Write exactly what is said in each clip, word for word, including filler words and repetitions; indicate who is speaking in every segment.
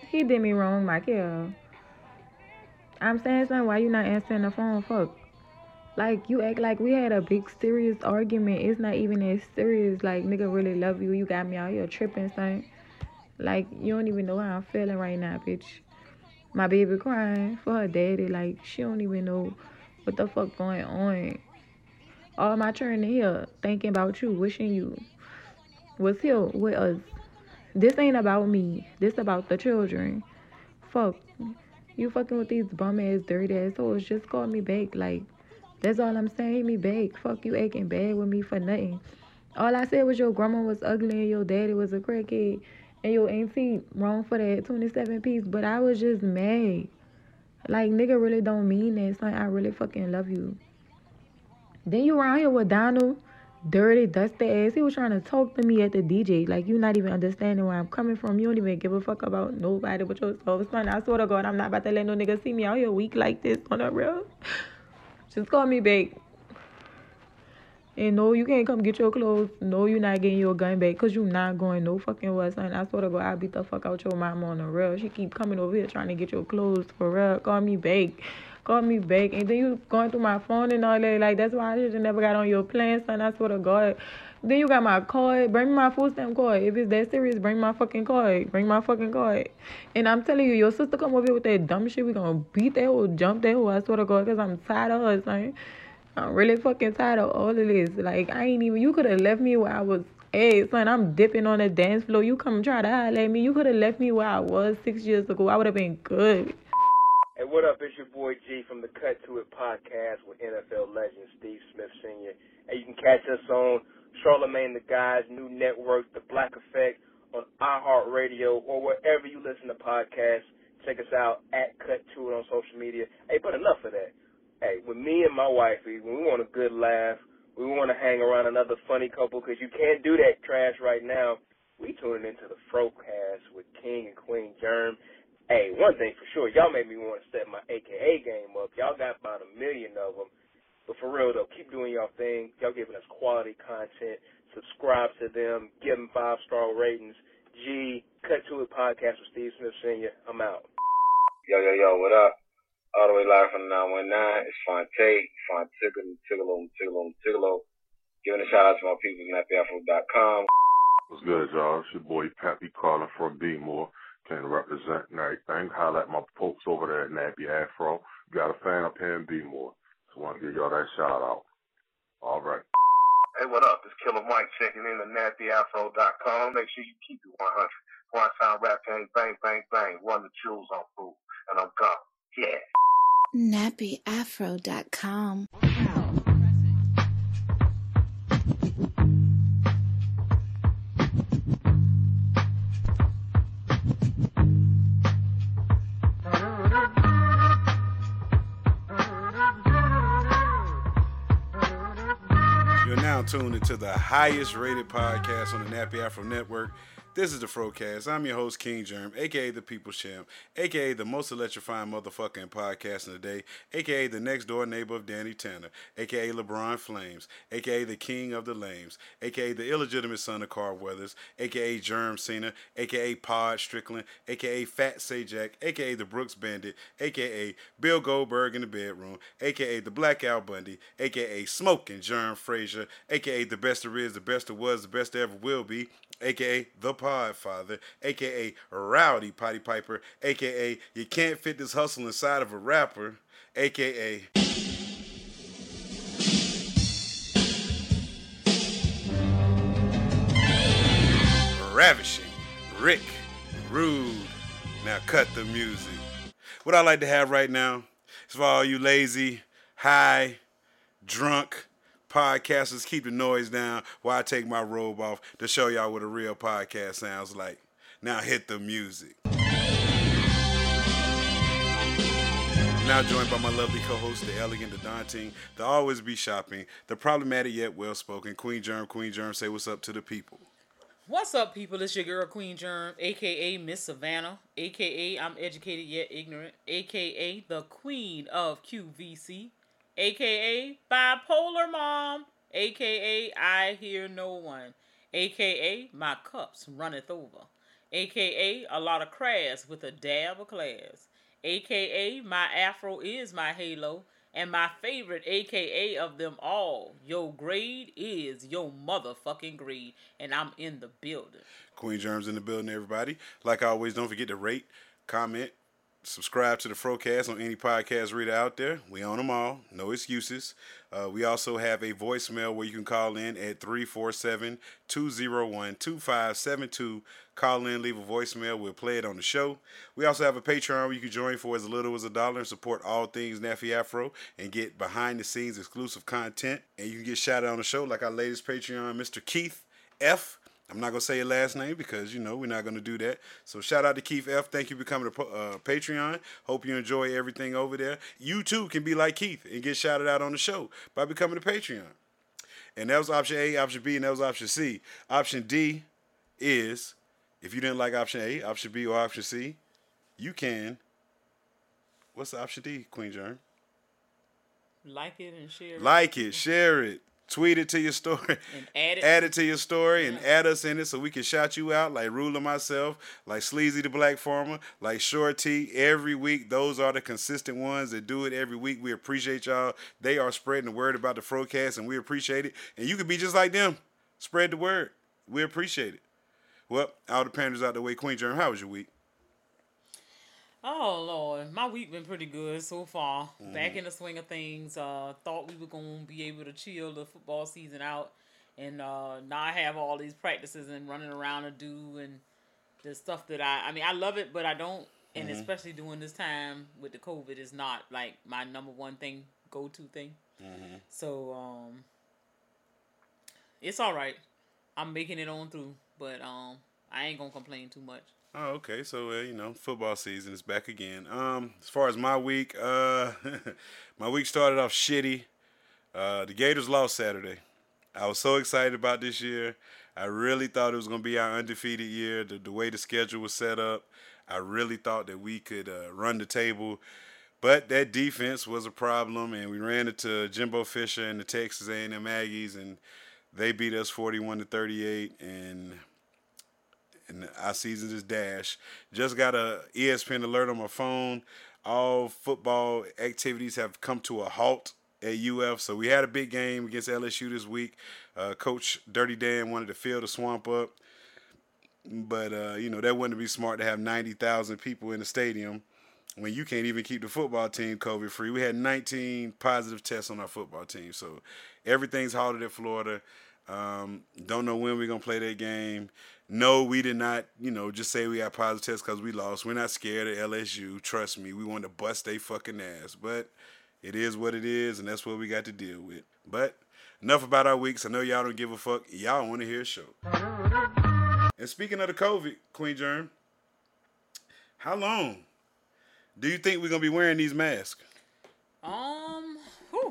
Speaker 1: He did me wrong, Michael. I'm saying something. Why you not answering the phone? Fuck. Like, you act like we had a big serious argument. It's not even as serious. Like, nigga really love you. You got me out here tripping, son. Like, you don't even know how I'm feeling right now, bitch. My baby crying for her daddy. Like, she don't even know what the fuck going on. All my children in here thinking about you, wishing you was here with us. This ain't about me. This about the children. Fuck. You fucking with these bum ass, dirty ass hoes. Just call me back. Like, that's all I'm saying. Hit me back. Fuck you acting bad with me for nothing. All I said was your grandma was ugly and your daddy was a crackhead and your auntie wrong for that twenty-seven piece. But I was just mad. Like, nigga really don't mean that, son. I really fucking love you. Then you around here with Donald, dirty, dusty ass. He was trying to talk to me at the D J. Like, you not even understanding where I'm coming from. You don't even give a fuck about nobody but yourself. Son, I swear to God, I'm not about to let no nigga see me out here weak like this on the real. Just call me back. And no, you can't come get your clothes. No, you not getting your gun back because you not going no fucking well, son. I swear to God, I'll beat the fuck out your mama on the real. She keep coming over here trying to get your clothes for real. Call me back. Call me back. And then you going through my phone and all that. Like, that's why I just never got on your plan, son. I swear to God. Then you got my card. Bring me my food stamp card. If it's that serious, bring my fucking card. Bring my fucking card. And I'm telling you, your sister come over here with that dumb shit. We gonna beat that hoe, jump that hoe. I swear to God, because I'm tired of her, son. I'm really fucking tired of all of this. Like, I ain't even, you could have left me where I was. Hey, son, I'm dipping on the dance floor. You come try to holler at me. You could have left me where I was six years ago. I would have been good.
Speaker 2: Hey, what up? It's your boy G from the Cut To It podcast with N F L legend Steve Smith Senior Hey, you can catch us on Charlamagne the Guy's new network, The Black Effect, on iHeartRadio or wherever you listen to podcasts. Check us out at Cut To It on social media. Hey, but enough of that. Hey, with me and my wifey, when we want a good laugh, we want to hang around another funny couple because you can't do that trash right now, we tuning into the Frocast with King and Queen Germ. Hey, one thing for sure, y'all made me want to set my A K A game up. Y'all got about a million of them. But for real, though, keep doing y'all thing. Y'all giving us quality content. Subscribe to them. Give them five-star ratings. G, Cut To It podcast with Steve Smith Senior I'm out.
Speaker 3: Yo, yo, yo, what up? All the way live from the nine one nine. It's Fonte, Fontigolo, Tigolo, Tigolo, Tigolo. Giving a shout out to my people at nappy afro dot com.
Speaker 4: What's good, y'all? It's your boy Pappy calling from B-More. Can represent and everything. Holla at my folks over there at Nappy Afro. Got a fan up here in B-More. So I want to give y'all that shout out. All right.
Speaker 5: Hey, what up? It's Killer Mike checking in at nappy afro dot com. Make sure you keep it one hundred. One sound rap gang, bang, bang, bang. Run the jewels on food. And I'm gone. Yeah.
Speaker 6: nappy afro dot com.
Speaker 7: You're now tuned into the highest rated podcast on the Nappy Afro Network. This is the Frocast. I'm your host, King Germ, a k a the People's Champ, a k a the most electrifying motherfucking podcast in the day, a k a the next door neighbor of Danny Tanner, a k a LeBron Flames, a k a the king of the lames, a k a the illegitimate son of Carl Weathers, a k a Germ Cena, a k a Pod Strickland, a k a Fat Sajak, a k a the Brooks Bandit, a k a Bill Goldberg in the bedroom, a k a the Black Al Bundy, a k a Smoking Germ Frazier, a k a the best there is, the best there was, the best there ever will be, a k a the Podfather, a k a Rowdy Potty Piper, a k a you can't fit this hustle inside of a rapper, a k a Ravishing Rick Rude. Now cut the music. What I like to have right now is for all you lazy, high, drunk podcasters, keep the noise down while I take my robe off to show y'all what a real podcast sounds like. Now hit the music. Now joined by my lovely co-host, the elegant, the daunting, the always be shopping, the problematic yet well-spoken Queen Germ. Queen Germ, say what's up to the people.
Speaker 8: What's up, people? It's your girl, Queen Germ, a k a. Miss Savannah, a k a. I'm educated yet ignorant, a k a the Queen of Q V C, a k a. Bipolar Mom, a k a. I hear no one, a k a. My cups runneth over, A K A a lot of crass with a dab of class. A K A my afro is my halo. And my favorite A K A of them all, your grade is your motherfucking grade. And I'm in the building.
Speaker 7: Queen Germs in the building, everybody. Like always, don't forget to rate, comment, subscribe to the Frocast on any podcast reader out there. We own them all. No excuses. Uh, we also have a voicemail where you can call in at three four seven, two oh one, two five seven two. Call in, leave a voicemail. We'll play it on the show. We also have a Patreon where you can join for as little as a dollar and support all things Nappy Afro and get behind-the-scenes exclusive content. And you can get shouted on the show like our latest Patreon, Mister Keith F. I'm not going to say your last name because, you know, we're not going to do that. So shout out to Keith F. Thank you for becoming a uh, Patreon. Hope you enjoy everything over there. You, too, can be like Keith and get shouted out on the show by becoming a Patreon. And that was option A, option B, and that was option C. Option D is, if you didn't like option A, option B, or option C, you can. What's the option D, Queen Germ?
Speaker 8: Like it and share it.
Speaker 7: Like it, share it. Tweet it to your story.
Speaker 8: And add it.
Speaker 7: Add it to your story and
Speaker 8: Yeah.
Speaker 7: add us in it so we can shout you out like Ruler myself, like Sleazy the Black Farmer, like Short T every week. Those are the consistent ones that do it every week. We appreciate y'all. They are spreading the word about the Frocast and we appreciate it. And you can be just like them. Spread the word. We appreciate it. Well, all the panders out the way. Queen Germ, how was your week?
Speaker 8: Oh, Lord. My week been pretty good so far. Mm. Back in the swing of things. Uh, thought we were going to be able to chill the football season out and uh, not have all these practices and running around and do and the stuff that I... I mean, I love it, but I don't. And mm-hmm. especially during this time with the COVID, is not like my number one thing, go-to thing. Mm-hmm. So, um, it's all right. I'm making it on through, but um, I ain't going to complain too much.
Speaker 7: Oh, okay. So, uh, you know, football season is back again. Um, as far as my week, uh, my week started off shitty. Uh, the Gators lost Saturday. I was so excited about this year. I really thought it was going to be our undefeated year. The, the way the schedule was set up, I really thought that we could uh, run the table. But that defense was a problem, and we ran into Jimbo Fisher and the Texas A and M Aggies, and they beat us forty-one to thirty-eight, and... And our season is dash. Just got a E S P N alert on my phone. All football activities have come to a halt at U F. So we had a big game against L S U this week. Uh, Coach Dirty Dan wanted to fill the swamp up. But, uh, you know, that wouldn't be smart to have ninety thousand people in the stadium when you can't even keep the football team COVID-free. We had nineteen positive tests on our football team. So everything's halted at Florida. Um, don't know when we're going to play that game. No, we did not, you know, just say we got positive tests because we lost. We're not scared of L S U. Trust me, we want to bust they fucking ass. But it is what it is, and that's what we got to deal with. But enough about our weeks. I know y'all don't give a fuck. Y'all want to hear a show. And speaking of the COVID, Queen Germ, how long do you think we're going to be wearing these masks?
Speaker 8: Um, whew.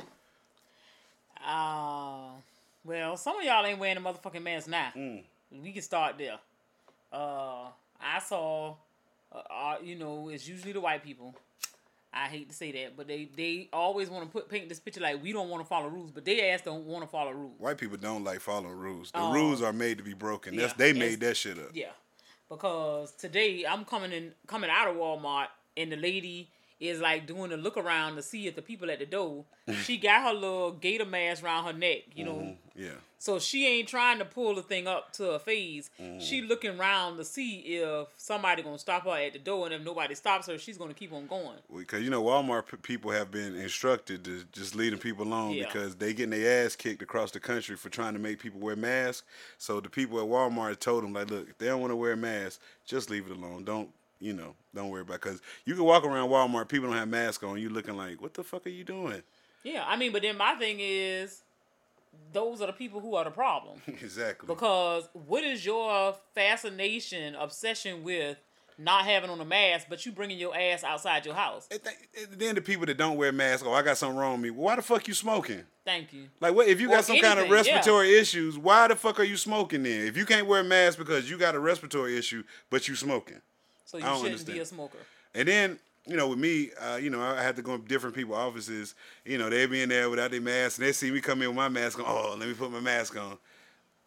Speaker 8: Uh, well, some of y'all ain't wearing the motherfucking masks now. Mm. We can start there. Uh, I saw, uh, uh, you know, it's usually the white people. I hate to say that, but they, they always want to put paint this picture like we don't want to follow rules, but they ass don't want to follow rules.
Speaker 7: White people don't like following rules. The
Speaker 8: um,
Speaker 7: rules are made to be broken.
Speaker 8: Yeah,
Speaker 7: That's they made that shit up.
Speaker 8: Yeah, because today I'm coming in, coming out of Walmart, and the lady is like doing a look around to see if the people at the door. She got her little gator mask around her neck, you know.
Speaker 7: Mm-hmm. Yeah.
Speaker 8: So she ain't trying to pull the thing up to her face. Mm-hmm. She looking around to see if somebody gonna stop her at the door, and if nobody stops her, she's gonna keep on going.
Speaker 7: Because you know Walmart p- people have been instructed to just leave them people alone
Speaker 8: Yeah.
Speaker 7: because they getting their ass kicked across the country for trying to make people wear masks. So the people at Walmart told them like, look, if they don't want to wear a mask, just leave it alone. Don't. You know, don't worry about it. Because you can walk around Walmart, people don't have masks on, you looking like, what the fuck are you doing?
Speaker 8: Yeah, I mean, but then my thing is, those are the people who are the problem.
Speaker 7: Exactly.
Speaker 8: Because what is your fascination, obsession with not having on a mask, but you bringing your ass outside your house?
Speaker 7: And th- then the people that don't wear masks, oh, I got something wrong with me. Well, why the fuck you smoking?
Speaker 8: Thank you.
Speaker 7: Like, what if you got
Speaker 8: Or
Speaker 7: some kind of
Speaker 8: anything,
Speaker 7: respiratory
Speaker 8: yeah.
Speaker 7: issues, why the fuck are you smoking then? If you can't wear a mask because you got a respiratory issue, but you smoking.
Speaker 8: So you
Speaker 7: I don't
Speaker 8: shouldn't
Speaker 7: understand.
Speaker 8: be a smoker.
Speaker 7: And then, you know, with me, uh, you know, I had to go to different people's offices. You know, they be in there without their mask, and they see me come in with my mask on. Oh, let me put my mask on.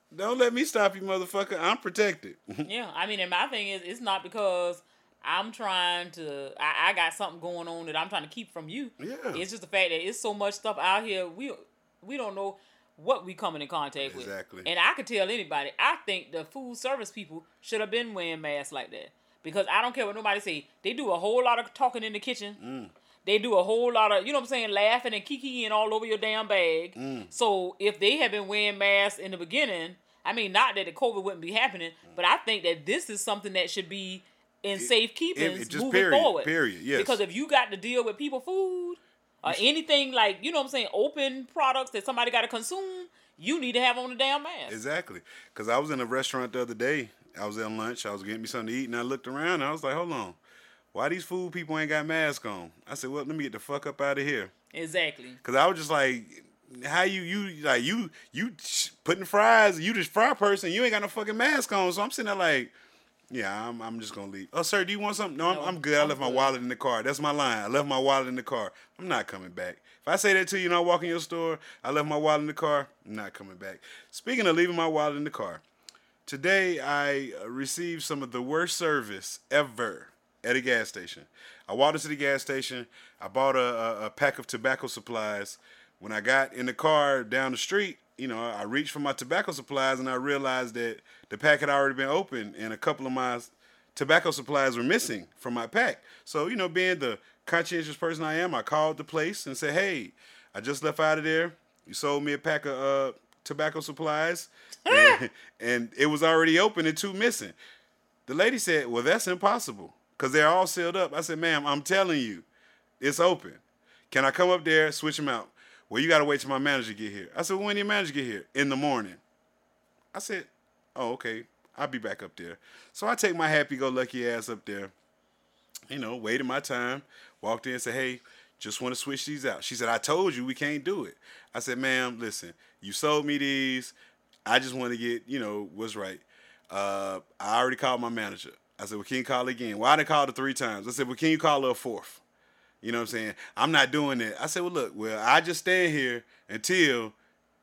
Speaker 7: Don't let me stop you, motherfucker. I'm protected.
Speaker 8: Yeah, I mean, and my thing is, it's not because I'm trying to, I, I got something going on that I'm trying to keep from you.
Speaker 7: Yeah.
Speaker 8: It's just the fact that it's so much stuff out here, we we don't know what we coming in contact with.
Speaker 7: Exactly.
Speaker 8: And I could tell anybody, I think the food service people should have been wearing masks like that. Because I don't care what nobody say. They do a whole lot of talking in the kitchen.
Speaker 7: Mm.
Speaker 8: They do a whole lot of, you know what I'm saying, laughing and kikiing all over your damn bag.
Speaker 7: Mm.
Speaker 8: So if they had been wearing masks in the beginning, I mean, not that the COVID wouldn't be happening, but I think that this is something that should be in
Speaker 7: It-
Speaker 8: safekeeping
Speaker 7: it- it just
Speaker 8: moving
Speaker 7: period,
Speaker 8: forward.
Speaker 7: period, yes.
Speaker 8: Because if you got to deal with people food or anything like, you know what I'm saying, open products that somebody got to consume, you need to have on the damn mask.
Speaker 7: Exactly. Because I was in a restaurant the other day. I was at lunch. I was getting me something to eat, and I looked around, and I was like, hold on. Why these food people ain't got masks on? I said, well, let me get the fuck up out of here.
Speaker 8: Exactly.
Speaker 7: Because I was just like, how you, you like, you, you putting fries, you just fry person, you ain't got no fucking mask on. So I'm sitting there like, yeah, I'm, I'm just going to leave. Oh, sir, do you want something? No, I'm,
Speaker 8: No,
Speaker 7: I'm good. I
Speaker 8: I'm
Speaker 7: left my
Speaker 8: good.
Speaker 7: wallet in the car. That's my line. I left my wallet in the car. I'm not coming back. If I say that to you and I walk in your store, I left my wallet in the car, I'm not coming back. Speaking of leaving my wallet in the car, today I uh, received some of the worst service ever at a gas station. I walked into the gas station. I bought a, a, a pack of tobacco supplies. When I got in the car down the street, you know, I reached for my tobacco supplies and I realized that the pack had already been opened and a couple of my tobacco supplies were missing from my pack. So, you know, being the conscientious person I am, I called the place and said, hey, I just left out of there. You sold me a pack of uh, tobacco supplies and, and it was already open and two missing. The lady said, well, that's impossible because they're all sealed up. I said, ma'am, I'm telling you, it's open. Can I come up there, switch them out? Well, you got to wait till my manager get here. I said, well, when your manager get here? In the morning. I said, oh, okay. I'll be back up there. So I take my happy-go-lucky ass up there, you know, waited my time, walked in and said, hey, just want to switch these out. She said, I told you we can't do it. I said, ma'am, listen, you sold me these. I just want to get, you know, what's right. Uh, I already called my manager. I said, well, can you call again? Well, I done called her three times. I said, well, can you call her a fourth? You know what I'm saying? I'm not doing that. I said, well, look, well, I just stand here until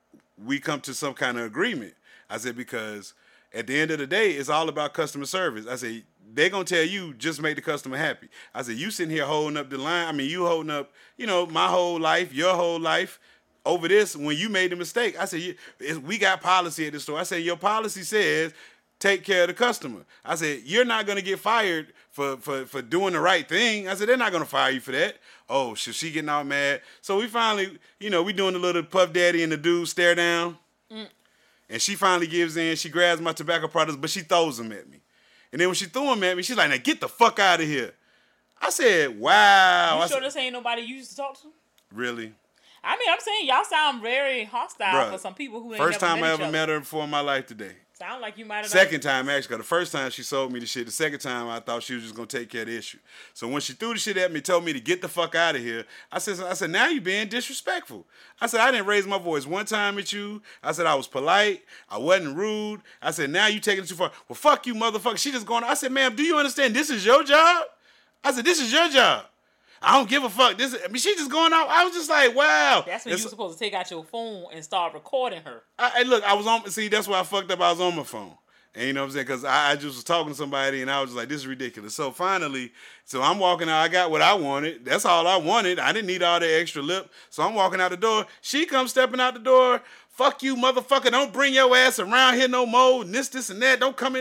Speaker 7: we come to some kind of agreement. I said, because at the end of the day, it's all about customer service. I said, they're going to tell you, just make the customer happy. I said, you sitting here holding up the line. I mean, you holding up, you know, my whole life, your whole life over this when you made the mistake. I said, you, it's, we got policy at the store. I said, your policy says take care of the customer. I said, you're not going to get fired for, for, for doing the right thing. I said, they're not going to fire you for that. Oh, so she getting all mad. So we finally, you know, we doing the little Puff Daddy and the dude stare down. Mm. And she finally gives in. She grabs my tobacco products, but she throws them at me. And then when she threw them at me, she's like, now get the fuck out of here. I said, wow.
Speaker 8: You
Speaker 7: I
Speaker 8: sure
Speaker 7: said,
Speaker 8: this ain't nobody you used to talk to?
Speaker 7: really?
Speaker 8: I mean, I'm saying y'all sound very hostile
Speaker 7: Bruh,
Speaker 8: for some people who ain't
Speaker 7: First
Speaker 8: never
Speaker 7: time
Speaker 8: met
Speaker 7: I
Speaker 8: each
Speaker 7: ever
Speaker 8: other.
Speaker 7: met her before in my life today.
Speaker 8: Sound like you might have.
Speaker 7: Second time, actually, because the first time she sold me the shit. The second time, I thought she was just going to take care of the issue. So when she threw the shit at me, told me to get the fuck out of here, I said, I said, now you being disrespectful. I said, I didn't raise my voice one time at you. I said, I was polite. I wasn't rude. I said, now you taking it too far. Well, fuck you, motherfucker. She just going, I said, ma'am, do you understand this is your job? I said, this is your job. I don't give a fuck. This, I mean, she just going out. I was just like, wow.
Speaker 8: That's when
Speaker 7: It's-
Speaker 8: you were supposed to take out your phone and start recording her.
Speaker 7: I, I look, I was on. See, that's why I fucked up. I was on my phone, and you know what I'm saying? Because I, I just was talking to somebody, and I was just like, "This is ridiculous." So finally, so I'm walking out. I got what I wanted. That's all I wanted. I didn't need all the extra lip. So I'm walking out the door. She comes stepping out the door. Fuck you, motherfucker! Don't bring your ass around here no more. And this, this, and that. Don't come in.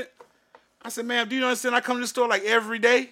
Speaker 7: I said, "Ma'am, do you understand? I come to the store like every day."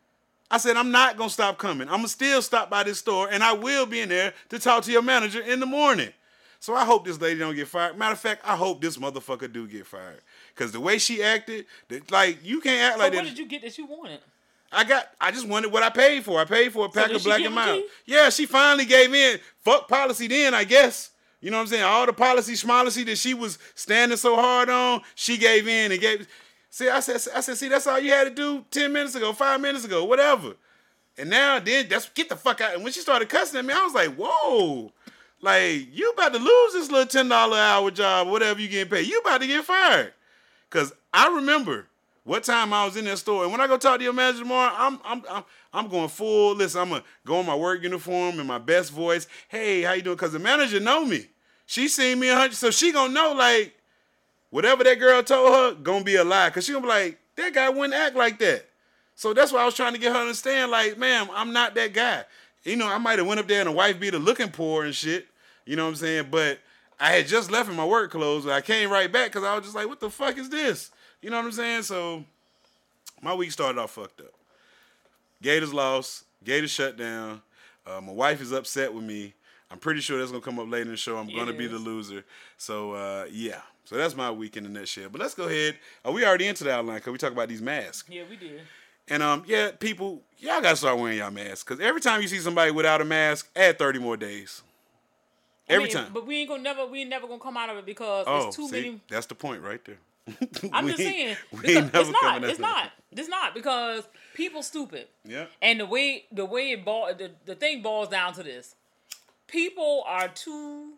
Speaker 7: I said, I'm not going to stop coming. I'm going to still stop by this store, and I will be in there to talk to your manager in the morning. So I hope this lady don't get fired. Matter of fact, I hope this motherfucker do get fired. Because the way she acted, that, like, you can't act
Speaker 8: So
Speaker 7: like
Speaker 8: what
Speaker 7: that.
Speaker 8: did you get that you wanted?
Speaker 7: I got, I just wanted what I paid for. I paid for a pack
Speaker 8: did
Speaker 7: of
Speaker 8: she
Speaker 7: Black
Speaker 8: give
Speaker 7: and
Speaker 8: them to
Speaker 7: Mild.
Speaker 8: you?
Speaker 7: Yeah, she finally gave in. Fuck policy then, I guess. You know what I'm saying? All the policy, schmolicy that she was standing so hard on, she gave in and gave. See, I said, I said, see, that's all you had to do ten minutes ago, five minutes ago, whatever. And now, then, that's get the fuck out. And when she started cussing at me, I was like, whoa. Like, you about to lose this little ten dollars an hour job, whatever you getting paid. You about to get fired. Because I remember what time I was in that store. And when I go talk to your manager tomorrow, I'm I'm I'm, I'm going full. Listen, I'm going to go in my work uniform in my best voice. Hey, how you doing? Because the manager know me. She seen me a hundred. So she going to know, like, whatever that girl told her, gonna be a lie. Cause she gonna be like, that guy wouldn't act like that. So that's why I was trying to get her to understand, like, ma'am, I'm not that guy. You know, I might have went up there and a wife beater looking poor and shit. You know what I'm saying? But I had just left in my work clothes. I came right back because I was just like, what the fuck is this? You know what I'm saying? So my week started off fucked up. Gators lost. Gators shut down. Uh, my wife is upset with me. I'm pretty sure that's going to come up later in the show. I'm going to be the loser. So, uh, yeah. So that's my week in a nutshell. But let's go ahead. Uh, we already into the outline because we talk about these masks.
Speaker 8: Yeah, we did.
Speaker 7: And, um, yeah, people, y'all got to start wearing y'all masks. Because every time you see somebody without a mask, add thirty more days. Every
Speaker 8: I mean,
Speaker 7: time.
Speaker 8: But we ain't gonna never we ain't never gonna come out of it because
Speaker 7: oh,
Speaker 8: it's too
Speaker 7: see,
Speaker 8: many.
Speaker 7: That's the point right there.
Speaker 8: I'm
Speaker 7: we
Speaker 8: just saying.
Speaker 7: We ain't never
Speaker 8: it's not.
Speaker 7: coming
Speaker 8: It's
Speaker 7: out
Speaker 8: not. It's not because people stupid.
Speaker 7: Yeah.
Speaker 8: And the way the way it ball the, the thing boils down to this: people are too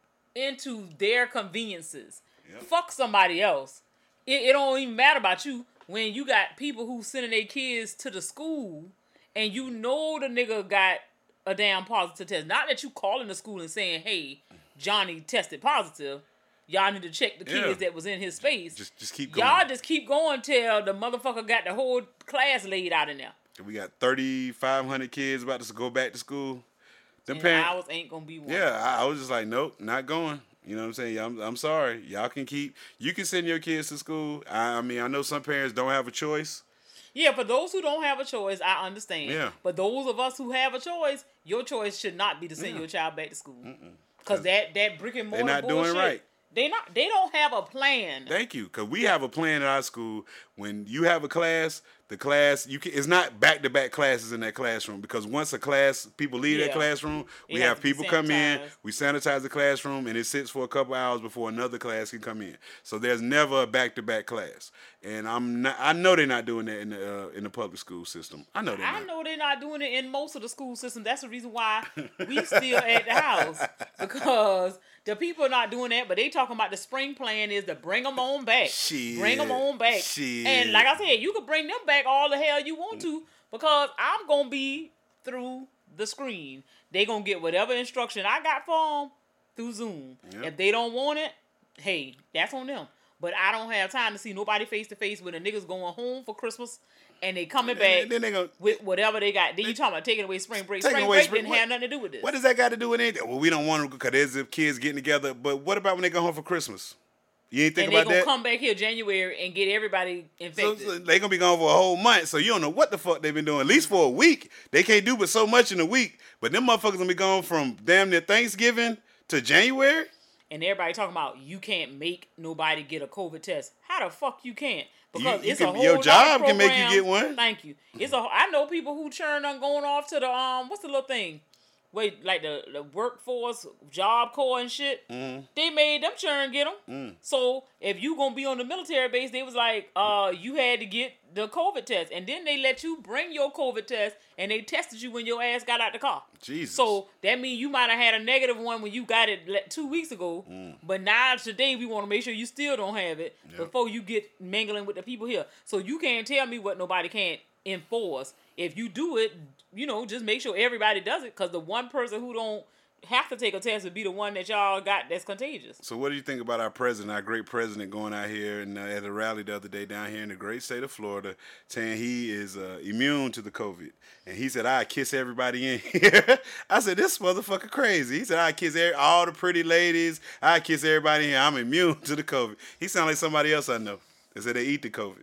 Speaker 8: into their conveniences. Yep. Fuck somebody else. It, it don't even matter about you when you got people who sending their kids to the school and you know the nigga got a damn positive test. Not that you calling the school and saying, "Hey, Johnny tested positive. Y'all need to check the kids yeah. that was in his space."
Speaker 7: Just, just keep going.
Speaker 8: Y'all just keep going till the motherfucker got the whole class laid out in there.
Speaker 7: We got thirty-five hundred kids about to go back to school. Them
Speaker 8: and
Speaker 7: parents,
Speaker 8: ours ain't gonna be one.
Speaker 7: Yeah, I, I was just like, nope, not going. You know what I'm saying? I'm, I'm sorry. Y'all can keep. You can send your kids to school. I, I mean, I know some parents don't have a choice.
Speaker 8: Yeah, for those who don't have a choice, I understand.
Speaker 7: Yeah.
Speaker 8: But those of us who have a choice, your choice should not be to send yeah. your child back to school. Because that, that brick and mortar
Speaker 7: they're not
Speaker 8: bullshit,
Speaker 7: doing it right.
Speaker 8: They not. They don't have a plan.
Speaker 7: Thank you, because we have a plan at our school. When you have a class, the class you can. It's not back to back classes in that classroom because once a class people leave yeah. that classroom, we
Speaker 8: it
Speaker 7: have people come in. We sanitize the classroom, and it sits for a couple hours before another class can come in. So there's never a back to back class, and I'm not. I know they're not doing that in the uh, in the public school system. I know they're
Speaker 8: I
Speaker 7: not.
Speaker 8: know they're not doing it in most of the school system. That's the reason why we still at the house because. The people are not doing that, but they talking about the spring plan is to bring them on back.
Speaker 7: Shit.
Speaker 8: Bring them on back.
Speaker 7: Shit.
Speaker 8: And like I said, you can bring them back all the hell you want to because I'm going to be through the screen. They going to get whatever instruction I got for them through Zoom. Yep. If they don't want it, hey, that's on them. But I don't have time to see nobody face-to-face when the niggas going home for Christmas and they coming back
Speaker 7: then they gonna,
Speaker 8: with whatever they got. Then you talking about taking away spring break.
Speaker 7: Spring
Speaker 8: break
Speaker 7: spring,
Speaker 8: didn't
Speaker 7: what,
Speaker 8: have nothing to do with this.
Speaker 7: What does that got to do with anything? Well, we don't want them because there's the kids getting together. But what about when they go home for Christmas? You ain't think
Speaker 8: and
Speaker 7: about that?
Speaker 8: And they gonna come back here January and get everybody infected.
Speaker 7: So, so they gonna be gone for a whole month. So you don't know what the fuck they've been doing. At least for a week. They can't do but so much in a week. But them motherfuckers gonna be gone from damn near Thanksgiving to January.
Speaker 8: And everybody talking about you can't make nobody get a COVID test. How the fuck you can't? Because
Speaker 7: you,
Speaker 8: it's
Speaker 7: you
Speaker 8: a
Speaker 7: can,
Speaker 8: whole
Speaker 7: your job
Speaker 8: lot of
Speaker 7: can make you get one.
Speaker 8: Thank you. It's a. I know people who churn on going off to the um. What's the little thing? Wait, like the, the workforce, Job Corps and shit. Mm. They made them churn get them. Mm. So if you gonna be on the military base, they was like, uh, you had to get the COVID test, and then they let you bring your COVID test, and they tested you when your ass got out the car.
Speaker 7: Jesus.
Speaker 8: So that means you might have had a negative one when you got it two weeks ago, mm. but now today we want to make sure you still don't have it yep. before you get mingling with the people here. So you can't tell me what nobody can't enforce. If you do it, you know, just make sure everybody does it, because the one person who don't have to take a test would be the one that y'all got that's contagious.
Speaker 7: So what do you think about our president, our great president, going out here and uh, at a rally the other day down here in the great state of Florida, saying he is uh, immune to the COVID? And he said, I kiss everybody in here. I said, this motherfucker crazy. He said, I kiss every, all the pretty ladies. I kiss everybody in here. I'm immune to the COVID. He sound like somebody else I know. They said they eat the COVID.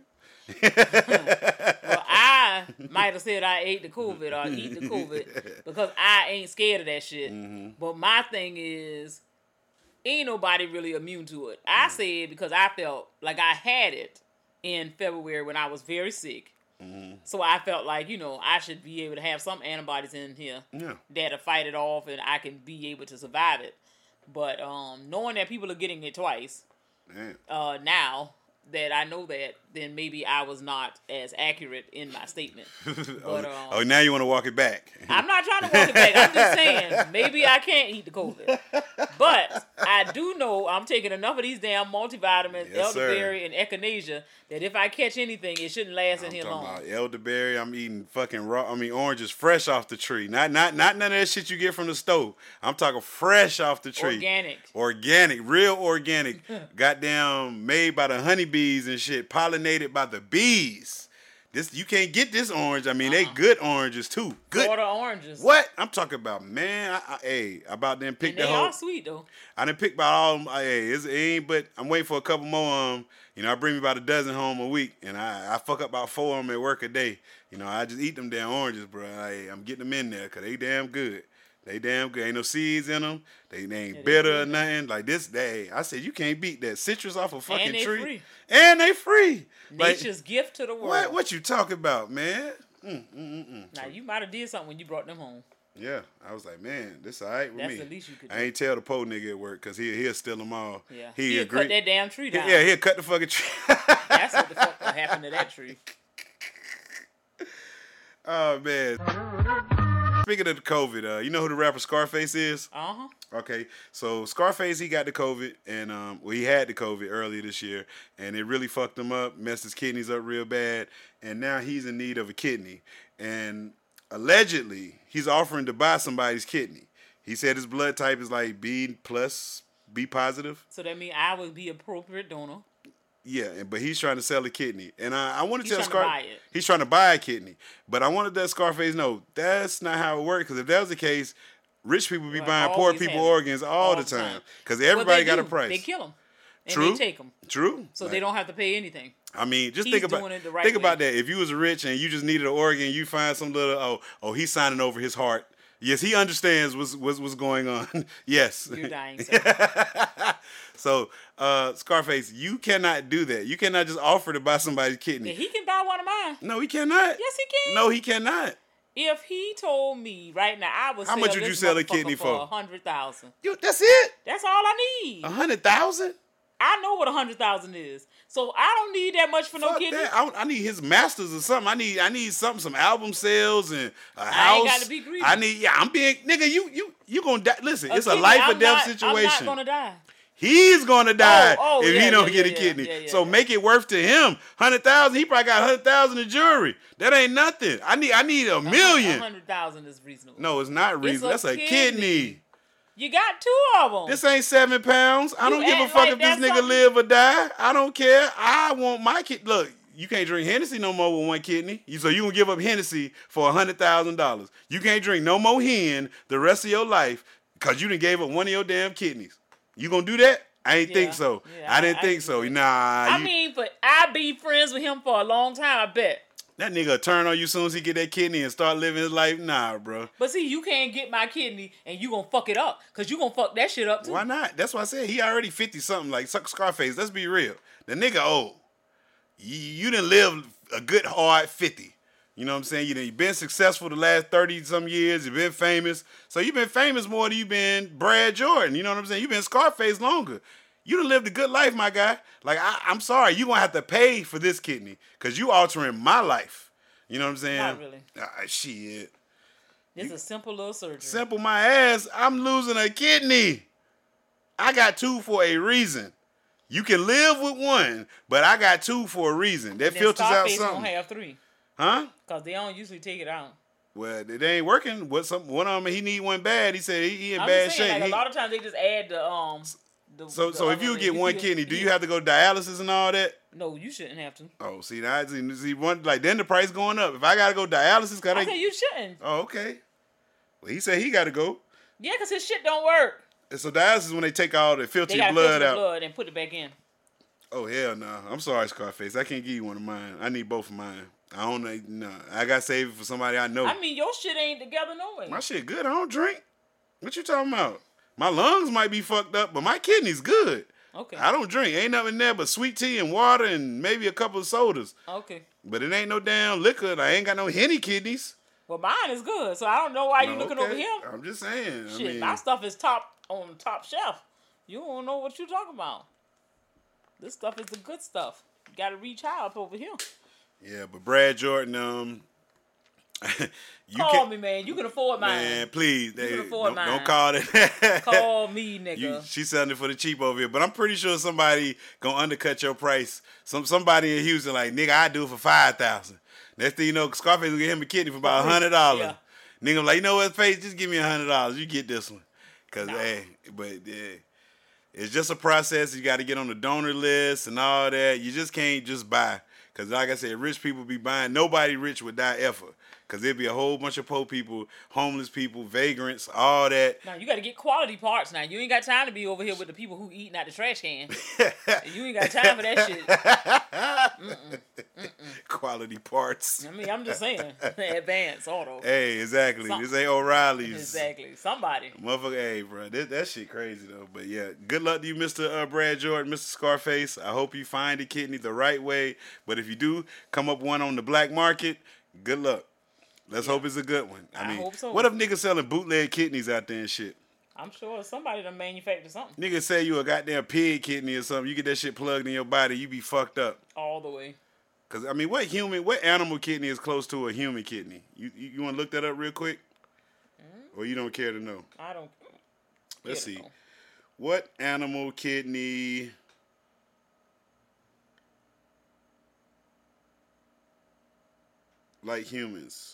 Speaker 8: Well, I might have said I ate the COVID or eat the COVID because I ain't scared of that shit. Mm-hmm. But my thing is, ain't nobody really immune to it. I mm-hmm. said because I felt like I had it in February when I was very sick. Mm-hmm. So I felt like, you know, I should be able to have some antibodies in here yeah. that'll fight it off and I can be able to survive it. But um, knowing that people are getting it twice uh, now, that I know that then maybe I was not as accurate in my statement. But,
Speaker 7: oh,
Speaker 8: um,
Speaker 7: oh, now you want to walk it back.
Speaker 8: I'm not trying to walk it back. I'm just saying, maybe I can't eat the COVID. But I do know I'm taking enough of these damn multivitamins,
Speaker 7: Yes,
Speaker 8: elderberry, and echinacea, that if I catch anything, it shouldn't last in
Speaker 7: I'm
Speaker 8: here
Speaker 7: talking
Speaker 8: long.
Speaker 7: about elderberry. I'm eating fucking raw. I mean, oranges fresh off the tree. Not not not none of that shit you get from the stove. I'm talking fresh off the tree.
Speaker 8: Organic.
Speaker 7: Organic. Real organic. Goddamn made by the honeybees and shit. Pollinated by the bees. This you can't get this orange. I mean, uh-uh. they good oranges too. Good.
Speaker 8: Florida oranges.
Speaker 7: What? I'm talking about, man. I, I, hey, about them pick
Speaker 8: and
Speaker 7: the
Speaker 8: they
Speaker 7: whole.
Speaker 8: are sweet though.
Speaker 7: I done pick about all. Them, hey, it's, it ain't. But I'm waiting for a couple more. Um, you know, I bring me about a dozen home a week, and I, I fuck up about four of them at work a day. You know, I just eat them damn oranges, bro. I, I'm getting them in there because they damn good. They damn good. Ain't no seeds in them. They, they ain't yeah, bitter or nothing. Like this day, I said you can't beat that citrus off a fucking
Speaker 8: and they
Speaker 7: tree.
Speaker 8: Free.
Speaker 7: And they free.
Speaker 8: Nature's
Speaker 7: like,
Speaker 8: gift to the world.
Speaker 7: What? What you talking about, man? Mm, mm, mm, mm.
Speaker 8: Now you might have did something when you brought them home.
Speaker 7: Yeah, I was like, man, this all right with
Speaker 8: That's
Speaker 7: me.
Speaker 8: the least you could do.
Speaker 7: I ain't tell the po nigga at work because he, he'll steal them all.
Speaker 8: Yeah,
Speaker 7: he
Speaker 8: he'll
Speaker 7: agree.
Speaker 8: cut that damn tree down.
Speaker 7: Yeah, he'll cut the fucking tree.
Speaker 8: That's what the fuck happened to that tree.
Speaker 7: Oh, man. Speaking of the COVID, uh, you know who the rapper Scarface is?
Speaker 8: Uh-huh.
Speaker 7: Okay, so Scarface, he got the COVID, and um, well, he had the COVID earlier this year, and it really fucked him up, messed his kidneys up real bad, and now he's in need of a kidney. And allegedly, he's offering to buy somebody's kidney. He said his blood type is like B plus, B positive.
Speaker 8: So that means I would be appropriate donor.
Speaker 7: Yeah, but he's trying to sell a kidney, and I, I want to
Speaker 8: he's
Speaker 7: tell
Speaker 8: Scar.
Speaker 7: Scar- he's trying to buy a kidney, but I wanted to let Scarface know that's not how it works. Because if that was the case, rich people be
Speaker 8: well,
Speaker 7: buying poor people organs all, all the time. Because everybody got
Speaker 8: do.
Speaker 7: a price.
Speaker 8: They kill them. And
Speaker 7: True.
Speaker 8: They take them.
Speaker 7: True.
Speaker 8: So
Speaker 7: like,
Speaker 8: they don't have to pay anything.
Speaker 7: I mean, just
Speaker 8: he's
Speaker 7: think about
Speaker 8: doing it the right
Speaker 7: think
Speaker 8: way.
Speaker 7: about that. If you was rich and you just needed an organ, you find some little oh oh he's signing over his heart. Yes, he understands what's what's, what's going on. Yes.
Speaker 8: You're dying. Sir.
Speaker 7: So, uh, Scarface, you cannot do that. You cannot just offer to buy somebody's kidney.
Speaker 8: Yeah, he can buy one of mine.
Speaker 7: No, he cannot.
Speaker 8: Yes, he can.
Speaker 7: No, he cannot.
Speaker 8: If he told me right now, I would.
Speaker 7: How
Speaker 8: sell
Speaker 7: much would you sell a kidney for?
Speaker 8: A hundred thousand.
Speaker 7: You, that's it.
Speaker 8: That's all I need.
Speaker 7: A hundred thousand.
Speaker 8: I know what a hundred thousand is, so I don't need that much for
Speaker 7: Fuck
Speaker 8: no kidney.
Speaker 7: That. I, I need his masters or something. I need I need something, some album sales and a house.
Speaker 8: I ain't got to be greedy.
Speaker 7: I need. Yeah, I'm being nigga. You you you gonna die? Listen,
Speaker 8: a
Speaker 7: it's
Speaker 8: kidney,
Speaker 7: a life
Speaker 8: I'm
Speaker 7: or death
Speaker 8: not,
Speaker 7: situation.
Speaker 8: I'm not gonna die.
Speaker 7: He's gonna die
Speaker 8: oh, oh,
Speaker 7: if
Speaker 8: yeah,
Speaker 7: he don't
Speaker 8: yeah,
Speaker 7: get
Speaker 8: yeah,
Speaker 7: a kidney.
Speaker 8: yeah, yeah,
Speaker 7: so
Speaker 8: yeah.
Speaker 7: make it worth to him. Hundred thousand. He probably got hundred thousand in jewelry. That ain't nothing. I need I need a million.
Speaker 8: Hundred thousand is reasonable.
Speaker 7: No, it's not reasonable.
Speaker 8: It's a
Speaker 7: That's a
Speaker 8: kidney.
Speaker 7: kidney.
Speaker 8: You got two of them.
Speaker 7: This ain't seven pounds. I
Speaker 8: You
Speaker 7: don't give a
Speaker 8: act
Speaker 7: fuck
Speaker 8: like
Speaker 7: if this
Speaker 8: that's
Speaker 7: nigga
Speaker 8: something-
Speaker 7: live or die. I don't care. I want my kid. Look, you can't drink Hennessy no more with one kidney. You, so you gonna give up Hennessy for a hundred thousand dollars. You can't drink no more hen the rest of your life because you done gave up one of your damn kidneys. You gonna do that? I ain't
Speaker 8: Yeah,
Speaker 7: think so.
Speaker 8: yeah,
Speaker 7: I didn't
Speaker 8: I- I
Speaker 7: think
Speaker 8: can
Speaker 7: so.
Speaker 8: do that.
Speaker 7: Nah.
Speaker 8: I
Speaker 7: you,
Speaker 8: mean, but I be friends with him for a long time. I bet.
Speaker 7: that nigga will turn on you as soon as he get that kidney and start living his life. Nah, bro.
Speaker 8: But see, you can't get my kidney and you gonna fuck it up because you gonna fuck that shit up too.
Speaker 7: Why not? That's why I said he already fifty something. Like Scarface. Let's be real. The nigga old. You, you done live a good hard fifty. You know what I'm saying? You done, you've been successful the last thirty some years. You've been famous. So you've been famous more than you've been Brad Jordan. You know what I'm saying? You've been Scarface longer. You done lived a good life, my guy. Like, I, I'm sorry. You going to have to pay for this kidney because you altering my life. You know what I'm saying?
Speaker 8: Not really.
Speaker 7: Ah, shit.
Speaker 8: It's a simple little surgery.
Speaker 7: Simple my ass. I'm losing a kidney. I got two for a reason. You can live with one, but I got two for a reason. That
Speaker 8: Then
Speaker 7: filters out
Speaker 8: Scarface
Speaker 7: something.
Speaker 8: gonna have three.
Speaker 7: Huh?
Speaker 8: Because they don't usually take it out.
Speaker 7: Well, it ain't working. What some one of them he need one bad. He said he, he in
Speaker 8: I'm
Speaker 7: bad
Speaker 8: just saying,
Speaker 7: shape.
Speaker 8: like,
Speaker 7: He-
Speaker 8: a lot of times they just add the um. The,
Speaker 7: so
Speaker 8: the
Speaker 7: so if
Speaker 8: other
Speaker 7: you
Speaker 8: thing.
Speaker 7: get one
Speaker 8: can-
Speaker 7: kidney, do you have to go dialysis and all that?
Speaker 8: No, you shouldn't have to.
Speaker 7: Oh, see, now I see, see one like then the price going up. If I gotta go dialysis, gotta.
Speaker 8: I said you shouldn't.
Speaker 7: Oh, okay. Well, he said he got to go.
Speaker 8: Yeah, because his shit don't work.
Speaker 7: And so dialysis is when they take all the filter
Speaker 8: They
Speaker 7: your
Speaker 8: got to
Speaker 7: blood
Speaker 8: filter the
Speaker 7: out.
Speaker 8: blood and put it back in.
Speaker 7: Oh hell no! I'm sorry, Scarface. I can't give you one of mine. I need both of mine. I don't know. No, I got to save it for somebody I know.
Speaker 8: I mean, your shit ain't together no way.
Speaker 7: My shit good. I don't drink. What you talking about? My lungs might be fucked up, but my kidney's good.
Speaker 8: Okay.
Speaker 7: I don't drink. Ain't nothing there but sweet tea and water and maybe a couple of sodas.
Speaker 8: Okay.
Speaker 7: But it ain't no damn liquor. I ain't got no Henny kidneys.
Speaker 8: Well, mine is good, so I don't know why you
Speaker 7: No,
Speaker 8: looking
Speaker 7: okay.
Speaker 8: over here.
Speaker 7: I'm just saying. I
Speaker 8: Shit,
Speaker 7: mean,
Speaker 8: my stuff is top on top shelf. You don't know what you talking about. This stuff is the good stuff. got to reach high up over here.
Speaker 7: Yeah, but Brad Jordan, um, you
Speaker 8: call
Speaker 7: can,
Speaker 8: me, man. You can afford mine.
Speaker 7: Man, please.
Speaker 8: You
Speaker 7: they,
Speaker 8: can afford
Speaker 7: don't,
Speaker 8: mine.
Speaker 7: Don't call it.
Speaker 8: Call me, nigga.
Speaker 7: You, she's selling it for the cheap over here, but I'm pretty sure somebody gonna undercut your price. Some somebody in Houston like, nigga, I do it for five thousand. Next thing you know, Scarface will get him a kidney for about a hundred dollars. Yeah. Nigga like, you know what, Face, just give me a hundred dollars. You get this one, cause no. hey, but yeah, it's just a process. You got to get on the donor list and all that. You just can't just buy, cause like I said, rich people be buying. Nobody rich would die ever. Cause there'd be a whole bunch of poor people, homeless people, vagrants, all that.
Speaker 8: Now you got to get quality parts. Now you ain't got time to be over here with the people who eating out the trash can. You ain't got time for that shit. Mm-mm. Mm-mm.
Speaker 7: Quality parts.
Speaker 8: I mean, I'm just saying, advanced auto.
Speaker 7: Hey, exactly. Something. This ain't O'Reilly's.
Speaker 8: Exactly. Somebody.
Speaker 7: Motherfucker, hey, bro, that, that shit crazy though. But yeah, good luck to you, Mister Uh, Brad Jordan, Mister Scarface. I hope you find the kidney the right way. But if you do come up one on the black market, good luck. Let's yeah. hope it's a good one. I, I mean, hope so. What if niggas selling bootleg kidneys out there and shit?
Speaker 8: I'm sure somebody done manufactured something.
Speaker 7: Niggas say you a goddamn pig kidney or something. You get that shit plugged in your body, you be fucked up.
Speaker 8: All the way.
Speaker 7: Cause I mean, what human, what animal kidney is close to a human kidney? You you, you want to look that up real quick, mm-hmm. or you don't care to know?
Speaker 8: I don't.
Speaker 7: Let's see. Know. What animal kidney? Like humans.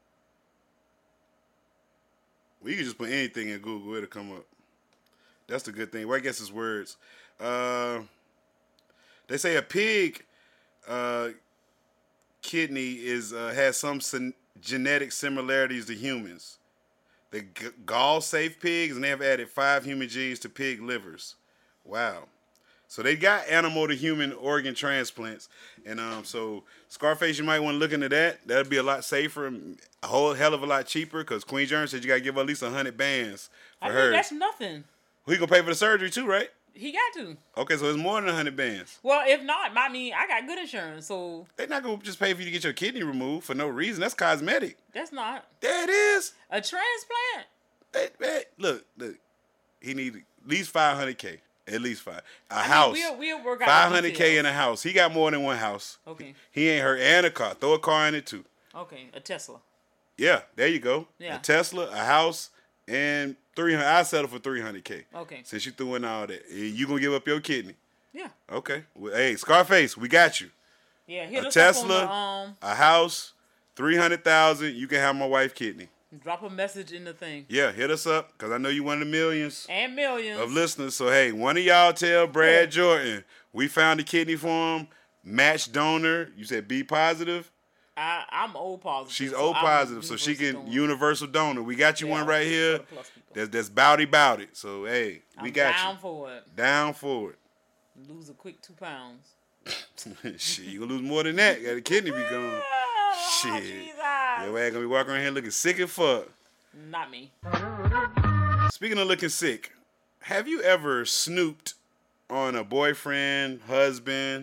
Speaker 7: Well, you can just put anything in Google, it'll come up. That's the good thing. Well, I guess it's words. Uh, they say a pig uh, kidney is uh, has some sin- genetic similarities to humans. The g- gall-safe pigs, and they have added five human genes to pig livers. Wow. So they got animal to human organ transplants. And um, so Scarface, you might want to look into that. That'd be a lot safer, a whole hell of a lot cheaper, because Queen Germ said you got to give her at least one hundred bands for
Speaker 8: I
Speaker 7: her.
Speaker 8: mean, that's nothing.
Speaker 7: He going to pay for the surgery too, right?
Speaker 8: He got to.
Speaker 7: Okay, so it's more than one hundred bands.
Speaker 8: Well, if not, I mean, I got good insurance, so.
Speaker 7: They're not going to just pay for you to get your kidney removed for no reason. That's cosmetic.
Speaker 8: That's not.
Speaker 7: There it is.
Speaker 8: A transplant.
Speaker 7: Hey, hey, look, look. He need at least five hundred K. At least five. A
Speaker 8: I
Speaker 7: house.
Speaker 8: Mean, we'll, we'll work out
Speaker 7: five hundred K in a house. He got more than one house.
Speaker 8: Okay.
Speaker 7: He ain't hurt. And a car. Throw a car in it too.
Speaker 8: Okay. A Tesla.
Speaker 7: Yeah. There you go.
Speaker 8: Yeah.
Speaker 7: A Tesla, a house, and three hundred. I settle for three hundred K.
Speaker 8: Okay. Since
Speaker 7: you threw in all that. You going to give up your kidney?
Speaker 8: Yeah.
Speaker 7: Okay. Well, hey, Scarface, we got you.
Speaker 8: Yeah. Hit
Speaker 7: a
Speaker 8: us
Speaker 7: Tesla,
Speaker 8: up on the, um,
Speaker 7: a house, three hundred thousand. You can have my wife kidney.
Speaker 8: Drop a message in the thing.
Speaker 7: Yeah, hit us up, because I know you one of the millions.
Speaker 8: And millions.
Speaker 7: Of listeners. So, hey, one of y'all tell Brad yeah. Jordan, we found a kidney for him, match donor. You said B positive?
Speaker 8: I, I'm O positive.
Speaker 7: She's so O positive, so she can donor. Universal donor. We got you
Speaker 8: yeah,
Speaker 7: one right here. That's, that's bouty bout it. So, hey, we
Speaker 8: I'm
Speaker 7: got
Speaker 8: down
Speaker 7: you.
Speaker 8: Down for it.
Speaker 7: Down for it.
Speaker 8: Lose a quick two pounds.
Speaker 7: Shit, you gonna lose more than that. Got a kidney be gone.
Speaker 8: Oh,
Speaker 7: shit.
Speaker 8: Jesus.
Speaker 7: Your ass gonna be walking around here looking sick as fuck.
Speaker 8: Not me.
Speaker 7: Speaking of looking sick, have you ever snooped on a boyfriend, husband?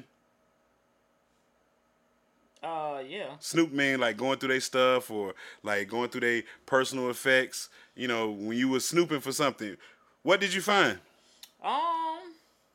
Speaker 8: Uh, yeah.
Speaker 7: Snoop mean like going through their stuff or like going through their personal effects. You know, when you were snooping for something, what did you find?
Speaker 8: Um,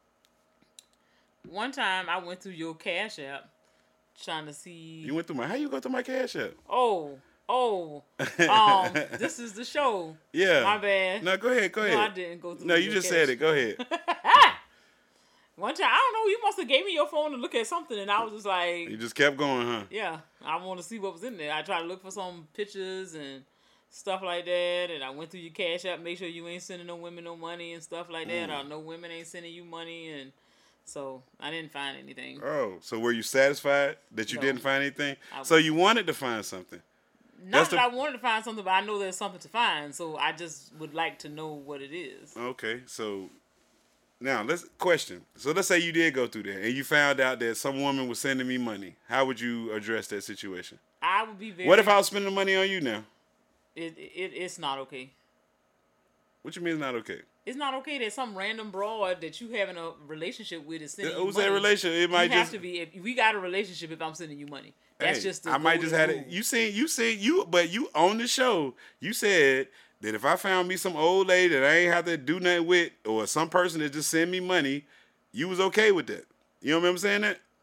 Speaker 8: one time I went through your Cash App trying to see.
Speaker 7: You went through my. How you go through my Cash App?
Speaker 8: Oh. Oh, um, this is the show.
Speaker 7: Yeah.
Speaker 8: My bad.
Speaker 7: No, go ahead, go ahead.
Speaker 8: No, I didn't go through.
Speaker 7: No, you just said it. Go ahead.
Speaker 8: One time, I don't know, you must have gave me your phone to look at something, and I was just like...
Speaker 7: You just kept going, huh?
Speaker 8: Yeah. I want to see what was in there. I tried to look for some pictures and stuff like that, and I went through your Cash App, make sure you ain't sending no women no money and stuff like that, mm. or no women ain't sending you money, and so I didn't find anything.
Speaker 7: Oh, so were you satisfied that you
Speaker 8: no,
Speaker 7: didn't find anything?
Speaker 8: I
Speaker 7: so you wanted to find something?
Speaker 8: Not
Speaker 7: That's
Speaker 8: that
Speaker 7: the...
Speaker 8: I wanted to find something, but I know there's something to find, so I just would like to know what it is.
Speaker 7: Okay, so now let's question. So let's say you did go through there and you found out that some woman was sending me money. How would you address that situation?
Speaker 8: I would be very...
Speaker 7: What if I was spending money on you now?
Speaker 8: It, it It's not okay.
Speaker 7: What you mean it's not okay?
Speaker 8: It's not okay that some random broad that you having a relationship with is sending
Speaker 7: Who's
Speaker 8: you money. Who's that
Speaker 7: relationship? It might
Speaker 8: you
Speaker 7: just...
Speaker 8: have to be... If we got a relationship if I'm sending you money. That's
Speaker 7: hey,
Speaker 8: just the
Speaker 7: I might just had it. You seen, you seen, you, but you on the show, you said that if I found me some old lady that I ain't have to do nothing with, or some person that just send me money, you was okay with that. You know what I'm saying that?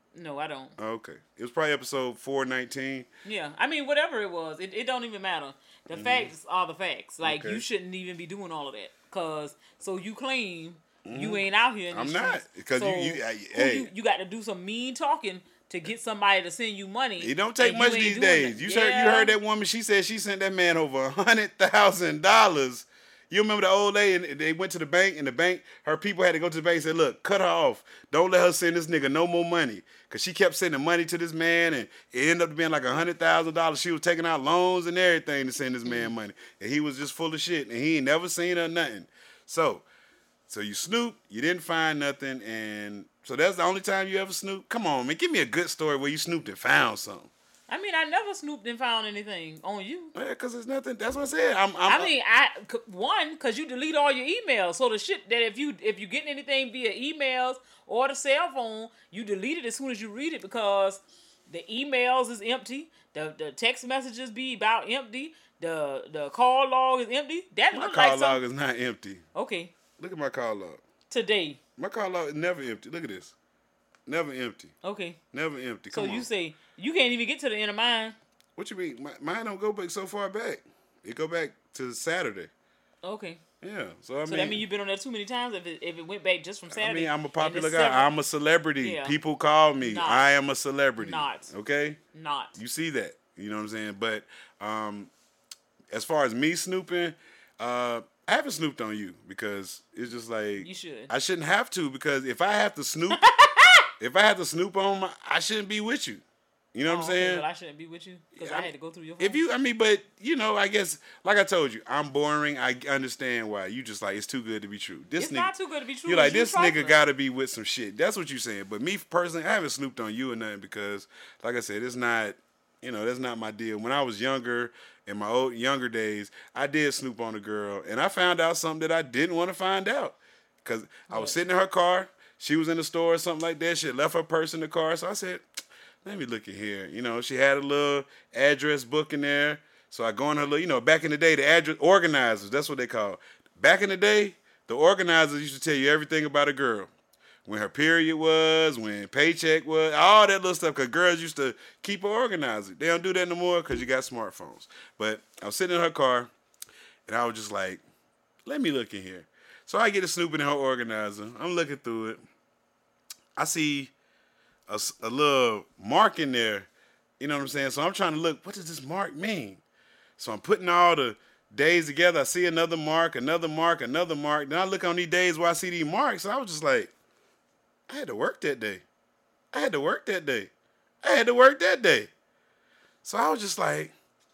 Speaker 8: No, I don't.
Speaker 7: Okay. It was probably episode four nineteen.
Speaker 8: Yeah. I mean, whatever it was, it, it don't even matter. The mm-hmm. facts are the facts. Like,
Speaker 7: okay.
Speaker 8: you shouldn't even be doing all of that. Because, so you claim mm-hmm. you ain't out here in the
Speaker 7: I'm
Speaker 8: streets.
Speaker 7: not. Because
Speaker 8: so
Speaker 7: you, you, I, hey.
Speaker 8: you, you got to do some mean talking to get somebody to send you money.
Speaker 7: It don't take much these days.
Speaker 8: That.
Speaker 7: You,
Speaker 8: yeah.
Speaker 7: heard, you heard that woman, she said she sent that man over one hundred thousand dollars. You remember the old lady, and they went to the bank, and the bank, her people had to go to the bank and say, look, cut her off. Don't let her send this nigga no more money. Because she kept sending money to this man, and it ended up being like one hundred thousand dollars. She was taking out loans and everything to send this man money. And he was just full of shit, and he ain't never seen her nothing. So, so you snoop, you didn't find nothing, and so that's the only time you ever snoop? Come on, man, give me a good story where you snooped and found something.
Speaker 8: I mean, I never snooped and found anything on you.
Speaker 7: Yeah, because it's nothing. That's what I said. I'm, I'm,
Speaker 8: I mean, I one, because you delete all your emails. So the shit that if you if you getting anything via emails or the cell phone, you delete it as soon as you read it because the emails is empty. The the text messages be about empty. The the call log is empty. That
Speaker 7: my
Speaker 8: looks
Speaker 7: call
Speaker 8: like
Speaker 7: log
Speaker 8: something.
Speaker 7: is not empty.
Speaker 8: Okay.
Speaker 7: Look at my call log.
Speaker 8: Today.
Speaker 7: My call log is never empty. Look at this. Never empty.
Speaker 8: Okay.
Speaker 7: Never empty. Come
Speaker 8: so
Speaker 7: on.
Speaker 8: you say you can't even get to the end of mine.
Speaker 7: What you mean? My, mine don't go back so far back. It go back to Saturday.
Speaker 8: Okay.
Speaker 7: Yeah. So I
Speaker 8: so
Speaker 7: mean,
Speaker 8: that mean you've been on there too many times. If it if it went back just from Saturday.
Speaker 7: I mean, I'm a popular guy.
Speaker 8: several,
Speaker 7: I'm a celebrity.
Speaker 8: Yeah.
Speaker 7: People call me.
Speaker 8: Not.
Speaker 7: I am a celebrity.
Speaker 8: Not.
Speaker 7: Okay.
Speaker 8: Not.
Speaker 7: You see that? You know what I'm saying? But um, as far as me snooping, uh, I haven't snooped on you because it's just like
Speaker 8: you should.
Speaker 7: I shouldn't have to because if I have to snoop. If I had to snoop on my, I shouldn't be with you. You know what
Speaker 8: oh,
Speaker 7: I'm saying?
Speaker 8: Okay, but I shouldn't be with you because I, I had to go through your phone.
Speaker 7: If you, I mean, but you know, I guess, like I told you, I'm boring. I understand why you just like it's too good to be true. This
Speaker 8: it's
Speaker 7: nigga,
Speaker 8: not too good to be true.
Speaker 7: You're like
Speaker 8: you
Speaker 7: this
Speaker 8: trifling.
Speaker 7: nigga got to be with some shit. That's what you saying. But me personally, I haven't snooped on you or nothing because, like I said, it's not. You know, that's not my deal. When I was younger, in my old younger days, I did snoop on a girl, and I found out something that I didn't want to find out because I was sitting in her car. She was in the store or something like that. She had left her purse in the car. So I said, let me look at here. You know, she had a little address book in there. So I go in her little, you know, back in the day, the address organizers, that's what they call. Back in the day, the organizers used to tell you everything about a girl. When her period was, when paycheck was, all that little stuff. Because girls used to keep her organized. They don't do that no more because you got smartphones. But I was sitting in her car, and I was just like, let me look in here. So I get to snooping in her organizer. I'm looking through it. I see a, a little mark in there. You know what I'm saying? So I'm trying to look, what does this mark mean? So I'm putting all the days together. I see another mark, another mark, another mark. Then I look on these days where I see these marks. I was just like, I had to work that day. I had to work that day. I had to work that day. So I was just like,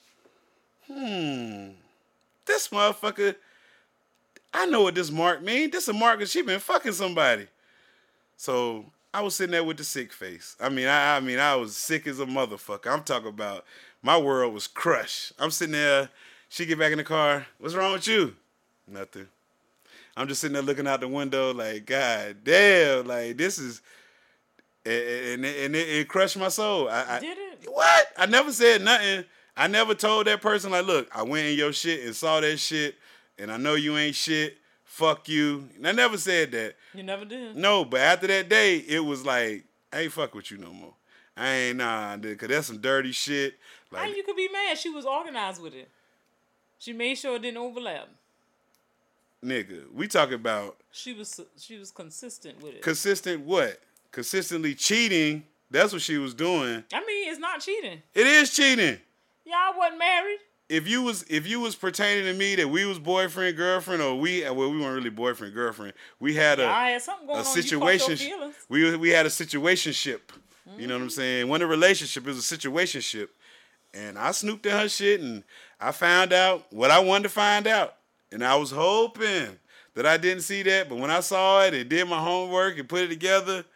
Speaker 7: hmm, this motherfucker, I know what this mark mean. This a mark because she been fucking somebody. So I was sitting there with the sick face. I mean, I, I mean, I was sick as a motherfucker. I'm talking about my world was crushed. I'm sitting there. She get back in the car. What's wrong with you? Nothing. I'm just sitting there looking out the window like, God damn, like this is, and, and, and it, it crushed my soul. I, I,
Speaker 8: Did it?
Speaker 7: What? I never said nothing. I never told that person like, look, I went in your shit and saw that shit, and I know you ain't shit. Fuck you. And I never said that.
Speaker 8: You never did?
Speaker 7: No, but after that day, it was like, I ain't fuck with you no more. I ain't, nah, because that's some dirty shit. Like,
Speaker 8: how you could be mad? She was organized with it. She made sure it didn't overlap.
Speaker 7: Nigga, we talking about...
Speaker 8: She was she was consistent with it.
Speaker 7: Consistent what? Consistently cheating. That's what she was doing.
Speaker 8: I mean, it's not cheating.
Speaker 7: It is cheating.
Speaker 8: Y'all wasn't married.
Speaker 7: If you was if you was pertaining to me that we was boyfriend girlfriend or we well we weren't really boyfriend girlfriend, we had a
Speaker 8: yeah, had something going
Speaker 7: a
Speaker 8: on.
Speaker 7: situation. We we had a situationship.
Speaker 8: Mm-hmm.
Speaker 7: You know what I'm saying? When a relationship is a situationship, and I snooped in her shit and I found out what I wanted to find out, and I was hoping that I didn't see that, but when I saw it and did my homework and put it together.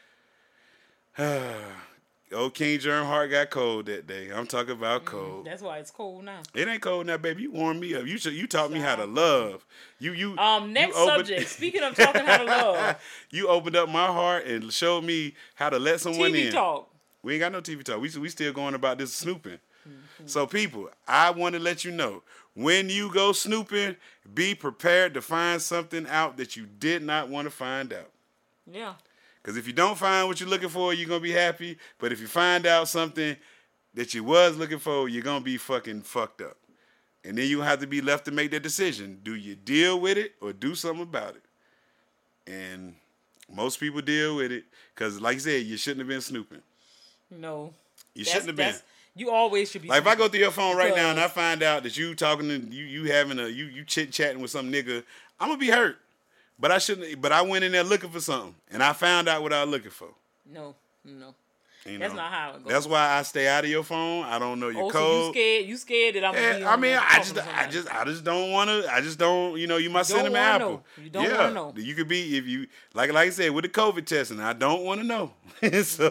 Speaker 7: Old King Germ heart got cold that day. I'm talking about cold.
Speaker 8: Mm, that's why it's cold now.
Speaker 7: It ain't cold now, baby. You warmed me up. You you taught me how to love. You you
Speaker 8: um next
Speaker 7: you opened,
Speaker 8: subject. Speaking of talking how to love,
Speaker 7: you opened up my heart and showed me how to let someone
Speaker 8: T V
Speaker 7: in.
Speaker 8: talk.
Speaker 7: We ain't got no T V talk. We we still going about this snooping. Mm-hmm. So people, I want to let you know when you go snooping, be prepared to find something out that you did not want to find out.
Speaker 8: Yeah.
Speaker 7: Because if you don't find what you're looking for, you're going to be happy. But if you find out something that you was looking for, you're going to be fucking fucked up. And then you have to be left to make that decision. Do you deal with it or do something about it? And most people deal with it because, like you said, you shouldn't have been snooping.
Speaker 8: No.
Speaker 7: You shouldn't have been.
Speaker 8: You always should be.
Speaker 7: Like, if I go through your phone right now and I find out that you talking to, you you having a, you you chit-chatting with some nigga, I'm going to be hurt. But I shouldn't, but I went in there looking for something, and I found out what I was looking for.
Speaker 8: No, no.
Speaker 7: You
Speaker 8: That's
Speaker 7: know,
Speaker 8: not how it goes.
Speaker 7: That's why I stay out of your phone. I don't know your
Speaker 8: oh,
Speaker 7: code.
Speaker 8: So you scared? You scared that I'm
Speaker 7: yeah,
Speaker 8: gonna be
Speaker 7: I
Speaker 8: on
Speaker 7: mean,
Speaker 8: there
Speaker 7: I
Speaker 8: talking
Speaker 7: just,
Speaker 8: to
Speaker 7: I
Speaker 8: somebody.
Speaker 7: just, I just don't want to. I just don't. You know, you my
Speaker 8: You don't
Speaker 7: cinnamon
Speaker 8: wanna
Speaker 7: apple.
Speaker 8: know. You don't
Speaker 7: yeah,
Speaker 8: wanna know.
Speaker 7: You could be if you like, like I said with the COVID testing. I don't want to know. so,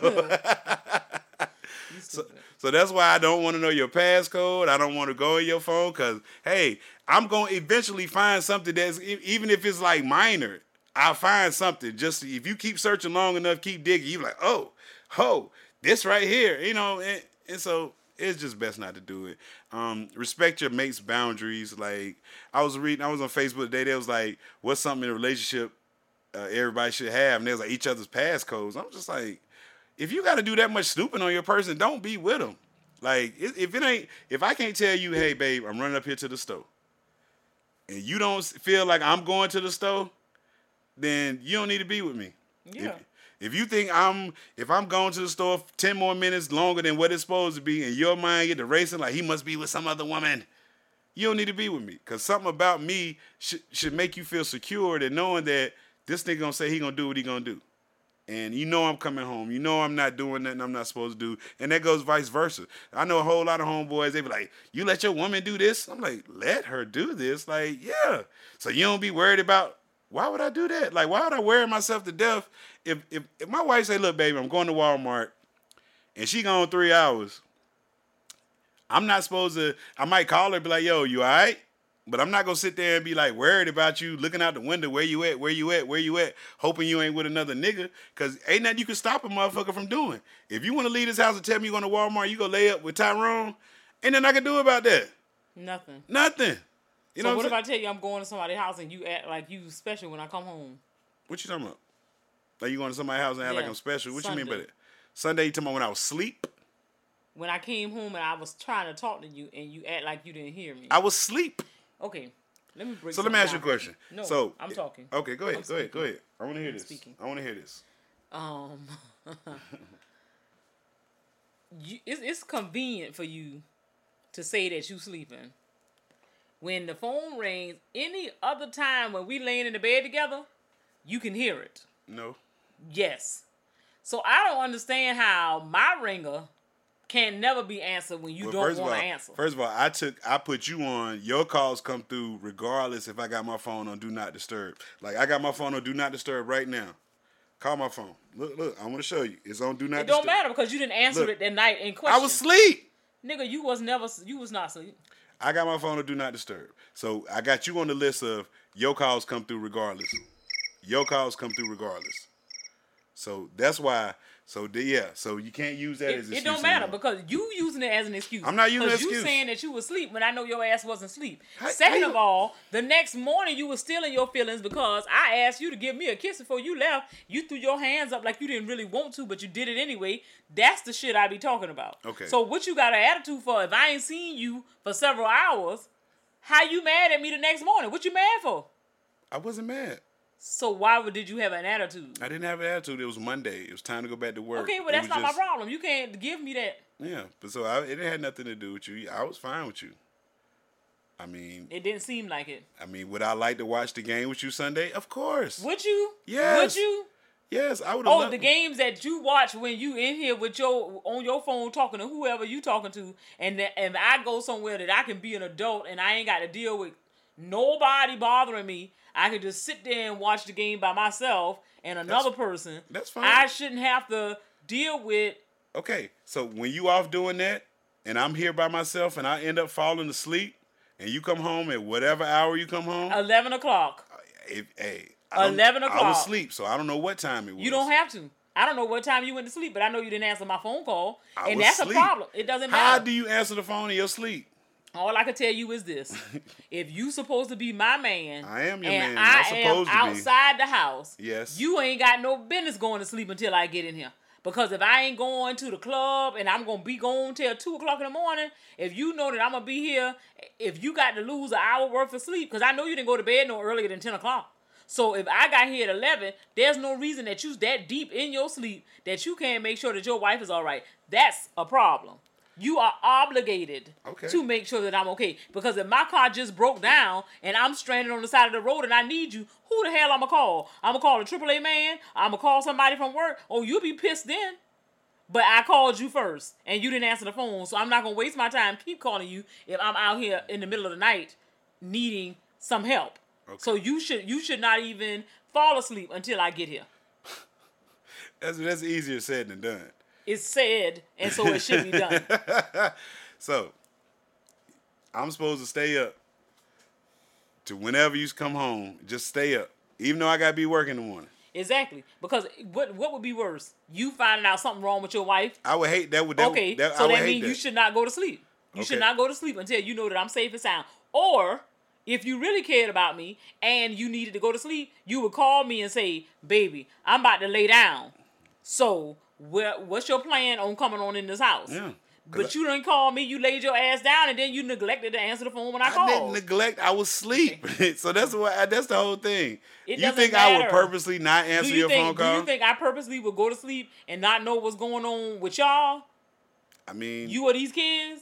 Speaker 7: so, so that's why I don't want to know your passcode. I don't want to go in your phone because hey, I'm gonna eventually find something that's even if it's like minor. I'll find something. Just if you keep searching long enough, keep digging. You're like, oh, oh, this right here, you know. And, and so it's just best not to do it. Um, respect your mate's boundaries. Like I was reading, I was on Facebook today. They was like, what's something in a relationship uh, everybody should have? And they was like each other's passcodes. I'm just like, if you got to do that much snooping on your person, don't be with them. Like if it ain't, if I can't tell you, hey babe, I'm running up here to the store, and you don't feel like I'm going to the store, then you don't need to be with me.
Speaker 8: Yeah.
Speaker 7: If, if you think I'm, if I'm going to the store ten more minutes longer than what it's supposed to be, and your mind get to racing like he must be with some other woman, you don't need to be with me. Cause something about me should should make you feel secure and knowing that this nigga gonna say he gonna do what he gonna do, and you know I'm coming home. You know I'm not doing nothing I'm not supposed to do, and that goes vice versa. I know a whole lot of homeboys. They be like, "You let your woman do this?" I'm like, "Let her do this." Like, yeah. So you don't be worried about. Why would I do that? Like, why would I wear myself to death if, if if my wife say, look, baby, I'm going to Walmart, and she gone three hours, I'm not supposed to, I might call her and be like, yo, you all right? But I'm not going to sit there and be, like, worried about you looking out the window, where you at, where you at, where you at, hoping you ain't with another nigga, because ain't nothing you can stop a motherfucker from doing. If you want to leave this house and tell me you're going to Walmart, you go lay up with Tyrone, ain't nothing I can do about that.
Speaker 8: Nothing.
Speaker 7: Nothing. You
Speaker 8: so
Speaker 7: know
Speaker 8: what,
Speaker 7: what
Speaker 8: if I tell you I'm going to somebody's house and you act like you special when I come home?
Speaker 7: What you talking about? Like you going to somebody's house and act
Speaker 8: yeah.
Speaker 7: like I'm special? What
Speaker 8: Sunday.
Speaker 7: you mean by that? Sunday, you talking about when I was asleep?
Speaker 8: When I came home and I was trying to talk to you and you act like you didn't hear me.
Speaker 7: I was asleep.
Speaker 8: Okay. Let me break
Speaker 7: So let me ask you a
Speaker 8: down.
Speaker 7: question.
Speaker 8: No,
Speaker 7: so,
Speaker 8: I'm talking.
Speaker 7: Okay, go ahead.
Speaker 8: I'm
Speaker 7: Go ahead.
Speaker 8: speaking.
Speaker 7: Go ahead. I want to hear
Speaker 8: I'm
Speaker 7: this.
Speaker 8: speaking.
Speaker 7: I want to hear this.
Speaker 8: Um, you, it's, it's convenient for you to say that you sleeping. When the phone rings, any other time when we laying in the bed together, you can hear it.
Speaker 7: No.
Speaker 8: Yes. So I don't understand how my ringer can never be answered when you
Speaker 7: Well,
Speaker 8: don't
Speaker 7: first of
Speaker 8: want
Speaker 7: all-
Speaker 8: to answer.
Speaker 7: First of all, I took, I put you on. Your calls come through regardless if I got my phone on Do Not Disturb. Like I got my phone on Do Not Disturb right now. Call my phone. Look, look. I want to show you. It's on Do Not
Speaker 8: It
Speaker 7: Disturb.
Speaker 8: don't matter because you didn't answer
Speaker 7: Look,
Speaker 8: it that night in question.
Speaker 7: I was asleep.
Speaker 8: Nigga, you was never, you was not asleep.
Speaker 7: I got my phone on Do Not Disturb. So I got you on the list of your calls come through regardless. Your calls come through regardless. So that's why. So the, yeah. So you can't use that
Speaker 8: It,
Speaker 7: as an
Speaker 8: it
Speaker 7: excuse
Speaker 8: don't matter
Speaker 7: anymore.
Speaker 8: because you using it as an excuse.
Speaker 7: I'm not using it as
Speaker 8: you
Speaker 7: excuse.
Speaker 8: saying that you was asleep when I know your ass wasn't asleep.
Speaker 7: How-
Speaker 8: Second
Speaker 7: how
Speaker 8: of
Speaker 7: you-
Speaker 8: all, the next morning you was still in your feelings because I asked you to give me a kiss before you left. You threw your hands up like you didn't really want to, but you did it anyway. That's the shit I be talking about.
Speaker 7: Okay.
Speaker 8: So what you got an attitude for? If I ain't seen you for several hours, how you mad at me the next morning? What you mad for?
Speaker 7: I wasn't mad.
Speaker 8: So why would did you have an attitude?
Speaker 7: I didn't have an attitude. It was Monday. It was time to go back to work.
Speaker 8: Okay, well
Speaker 7: It
Speaker 8: that's
Speaker 7: was
Speaker 8: not
Speaker 7: just-
Speaker 8: my problem. You can't give me that.
Speaker 7: Yeah, but so I, it had nothing to do with you. I was fine with you. I mean,
Speaker 8: It didn't seem like it.
Speaker 7: I mean, would I like to watch the game with you Sunday? Of course.
Speaker 8: Would you?
Speaker 7: Yes.
Speaker 8: Would you?
Speaker 7: Yes, I would have.
Speaker 8: Oh,
Speaker 7: loved
Speaker 8: the games that you watch when you in here with your on your phone talking to whoever you talking to, and that, and I go somewhere that I can be an adult and I ain't got to deal with nobody bothering me. I can just sit there and watch the game by myself and another
Speaker 7: That's-
Speaker 8: person.
Speaker 7: that's fine.
Speaker 8: I shouldn't have to deal with.
Speaker 7: Okay, so when you off doing that, and I'm here by myself, and I end up falling asleep, and you come home at whatever hour you come home,
Speaker 8: Eleven o'clock.
Speaker 7: if, hey, I don't-
Speaker 8: eleven
Speaker 7: I was
Speaker 8: o'clock.
Speaker 7: asleep, so I don't know what time it was.
Speaker 8: You don't have to. I don't know what time you went to sleep, but I know you didn't answer my phone call,
Speaker 7: I
Speaker 8: and
Speaker 7: was
Speaker 8: that's
Speaker 7: asleep.
Speaker 8: a problem. It doesn't matter.
Speaker 7: How do you answer the phone in your sleep?
Speaker 8: All I can tell you is this. If you supposed to be my man,
Speaker 7: I am your
Speaker 8: and
Speaker 7: man.
Speaker 8: I
Speaker 7: I'm supposed
Speaker 8: am
Speaker 7: to be.
Speaker 8: outside the house,
Speaker 7: Yes.
Speaker 8: you ain't got no business going to sleep until I get in here. Because if I ain't going to the club and I'm going to be gone till two o'clock in the morning, if you know that I'm going to be here, if you got to lose an hour worth of sleep, because I know you didn't go to bed no earlier than ten o'clock. So if I got here at eleven, there's no reason that you's that deep in your sleep that you can't make sure that your wife is all right. That's a problem. You are obligated
Speaker 7: okay.
Speaker 8: to make sure that I'm okay. Because if my car just broke down and I'm stranded on the side of the road and I need you, who the hell I'm going to call? I'm going to call a triple A man? I'm going to call somebody from work? Oh, you'll be pissed then. But I called you first and you didn't answer the phone. So I'm not going to waste my time keep calling you if I'm out here in the middle of the night needing some help. Okay. So you should you should not even fall asleep until I get here.
Speaker 7: That's, that's easier said than done.
Speaker 8: It's said, and so it should be done.
Speaker 7: So, I'm supposed to stay up to whenever you come home. Just stay up, even though I gotta be working in the morning.
Speaker 8: Exactly, because what what would be worse? You finding out something wrong with your wife?
Speaker 7: I would hate that. Would that,
Speaker 8: okay?
Speaker 7: That,
Speaker 8: so
Speaker 7: I would
Speaker 8: that
Speaker 7: hate
Speaker 8: means
Speaker 7: that.
Speaker 8: you should not go to sleep. You
Speaker 7: okay.
Speaker 8: should not go to sleep until you know that I'm safe and sound. Or if you really cared about me and you needed to go to sleep, you would call me and say, "Baby, I'm about to lay down. So." Well, what's your plan on coming on in this house?
Speaker 7: Yeah.
Speaker 8: But you didn't call me. You laid your ass down, and then you neglected to answer the phone when I, I called.
Speaker 7: I didn't neglect. I was asleep. So that's what. That's the whole thing.
Speaker 8: It
Speaker 7: you think
Speaker 8: matter.
Speaker 7: I would purposely not answer
Speaker 8: you
Speaker 7: your
Speaker 8: think,
Speaker 7: phone call?
Speaker 8: Do you think I purposely would go to sleep and not know what's going on with y'all?
Speaker 7: I mean,
Speaker 8: you or these kids?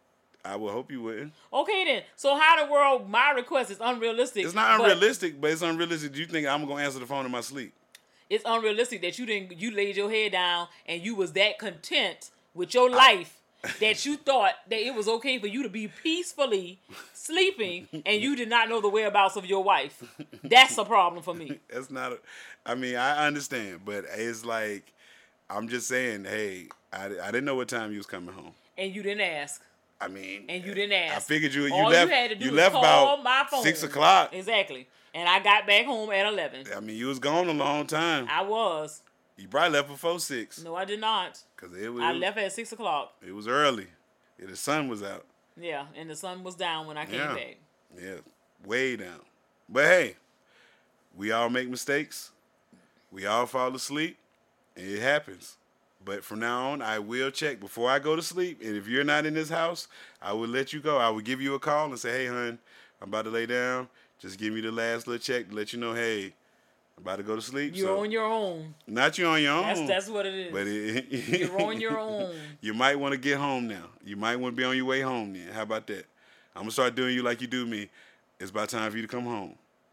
Speaker 7: I would hope you wouldn't.
Speaker 8: Okay then. So how the world? My request is unrealistic.
Speaker 7: It's not unrealistic, but, but it's unrealistic. Do you think I'm gonna answer the phone in my sleep?
Speaker 8: It's unrealistic that you didn't. You laid your head down and you was that content with your life I, that you thought that it was okay for you to be peacefully sleeping and you did not know the whereabouts of your wife. That's a problem for me.
Speaker 7: That's not. A, I mean, I understand, but it's like I'm just saying. Hey, I, I didn't know what time you was coming home,
Speaker 8: and you didn't ask.
Speaker 7: I mean,
Speaker 8: and you didn't ask.
Speaker 7: I figured you. You
Speaker 8: All
Speaker 7: left.
Speaker 8: You, had to do
Speaker 7: you
Speaker 8: was
Speaker 7: left
Speaker 8: call
Speaker 7: about
Speaker 8: my phone.
Speaker 7: six o'clock.
Speaker 8: Exactly. And I got back home at eleven.
Speaker 7: I mean, you was gone a long time.
Speaker 8: I was.
Speaker 7: You probably left before six.
Speaker 8: No, I did not.
Speaker 7: Cause it was.
Speaker 8: I left at six o'clock.
Speaker 7: It was early. Yeah, the sun was out.
Speaker 8: Yeah, and the sun was down when I came
Speaker 7: yeah.
Speaker 8: back.
Speaker 7: Yeah, way down. But hey, we all make mistakes. We all fall asleep, and it happens. But from now on, I will check before I go to sleep. And if you're not in this house, I will let you go. I will give you a call and say, "Hey, hun, I'm about to lay down. Just give me the last little check to let you know, hey, I'm about to go to sleep."
Speaker 8: You're
Speaker 7: so,
Speaker 8: on your own.
Speaker 7: Not you on your own.
Speaker 8: That's, that's what it is.
Speaker 7: But it,
Speaker 8: you're on your own.
Speaker 7: You might want to get home now. You might want to be on your way home then. How about that? I'm going to start doing you like you do me. It's about time for you to come home.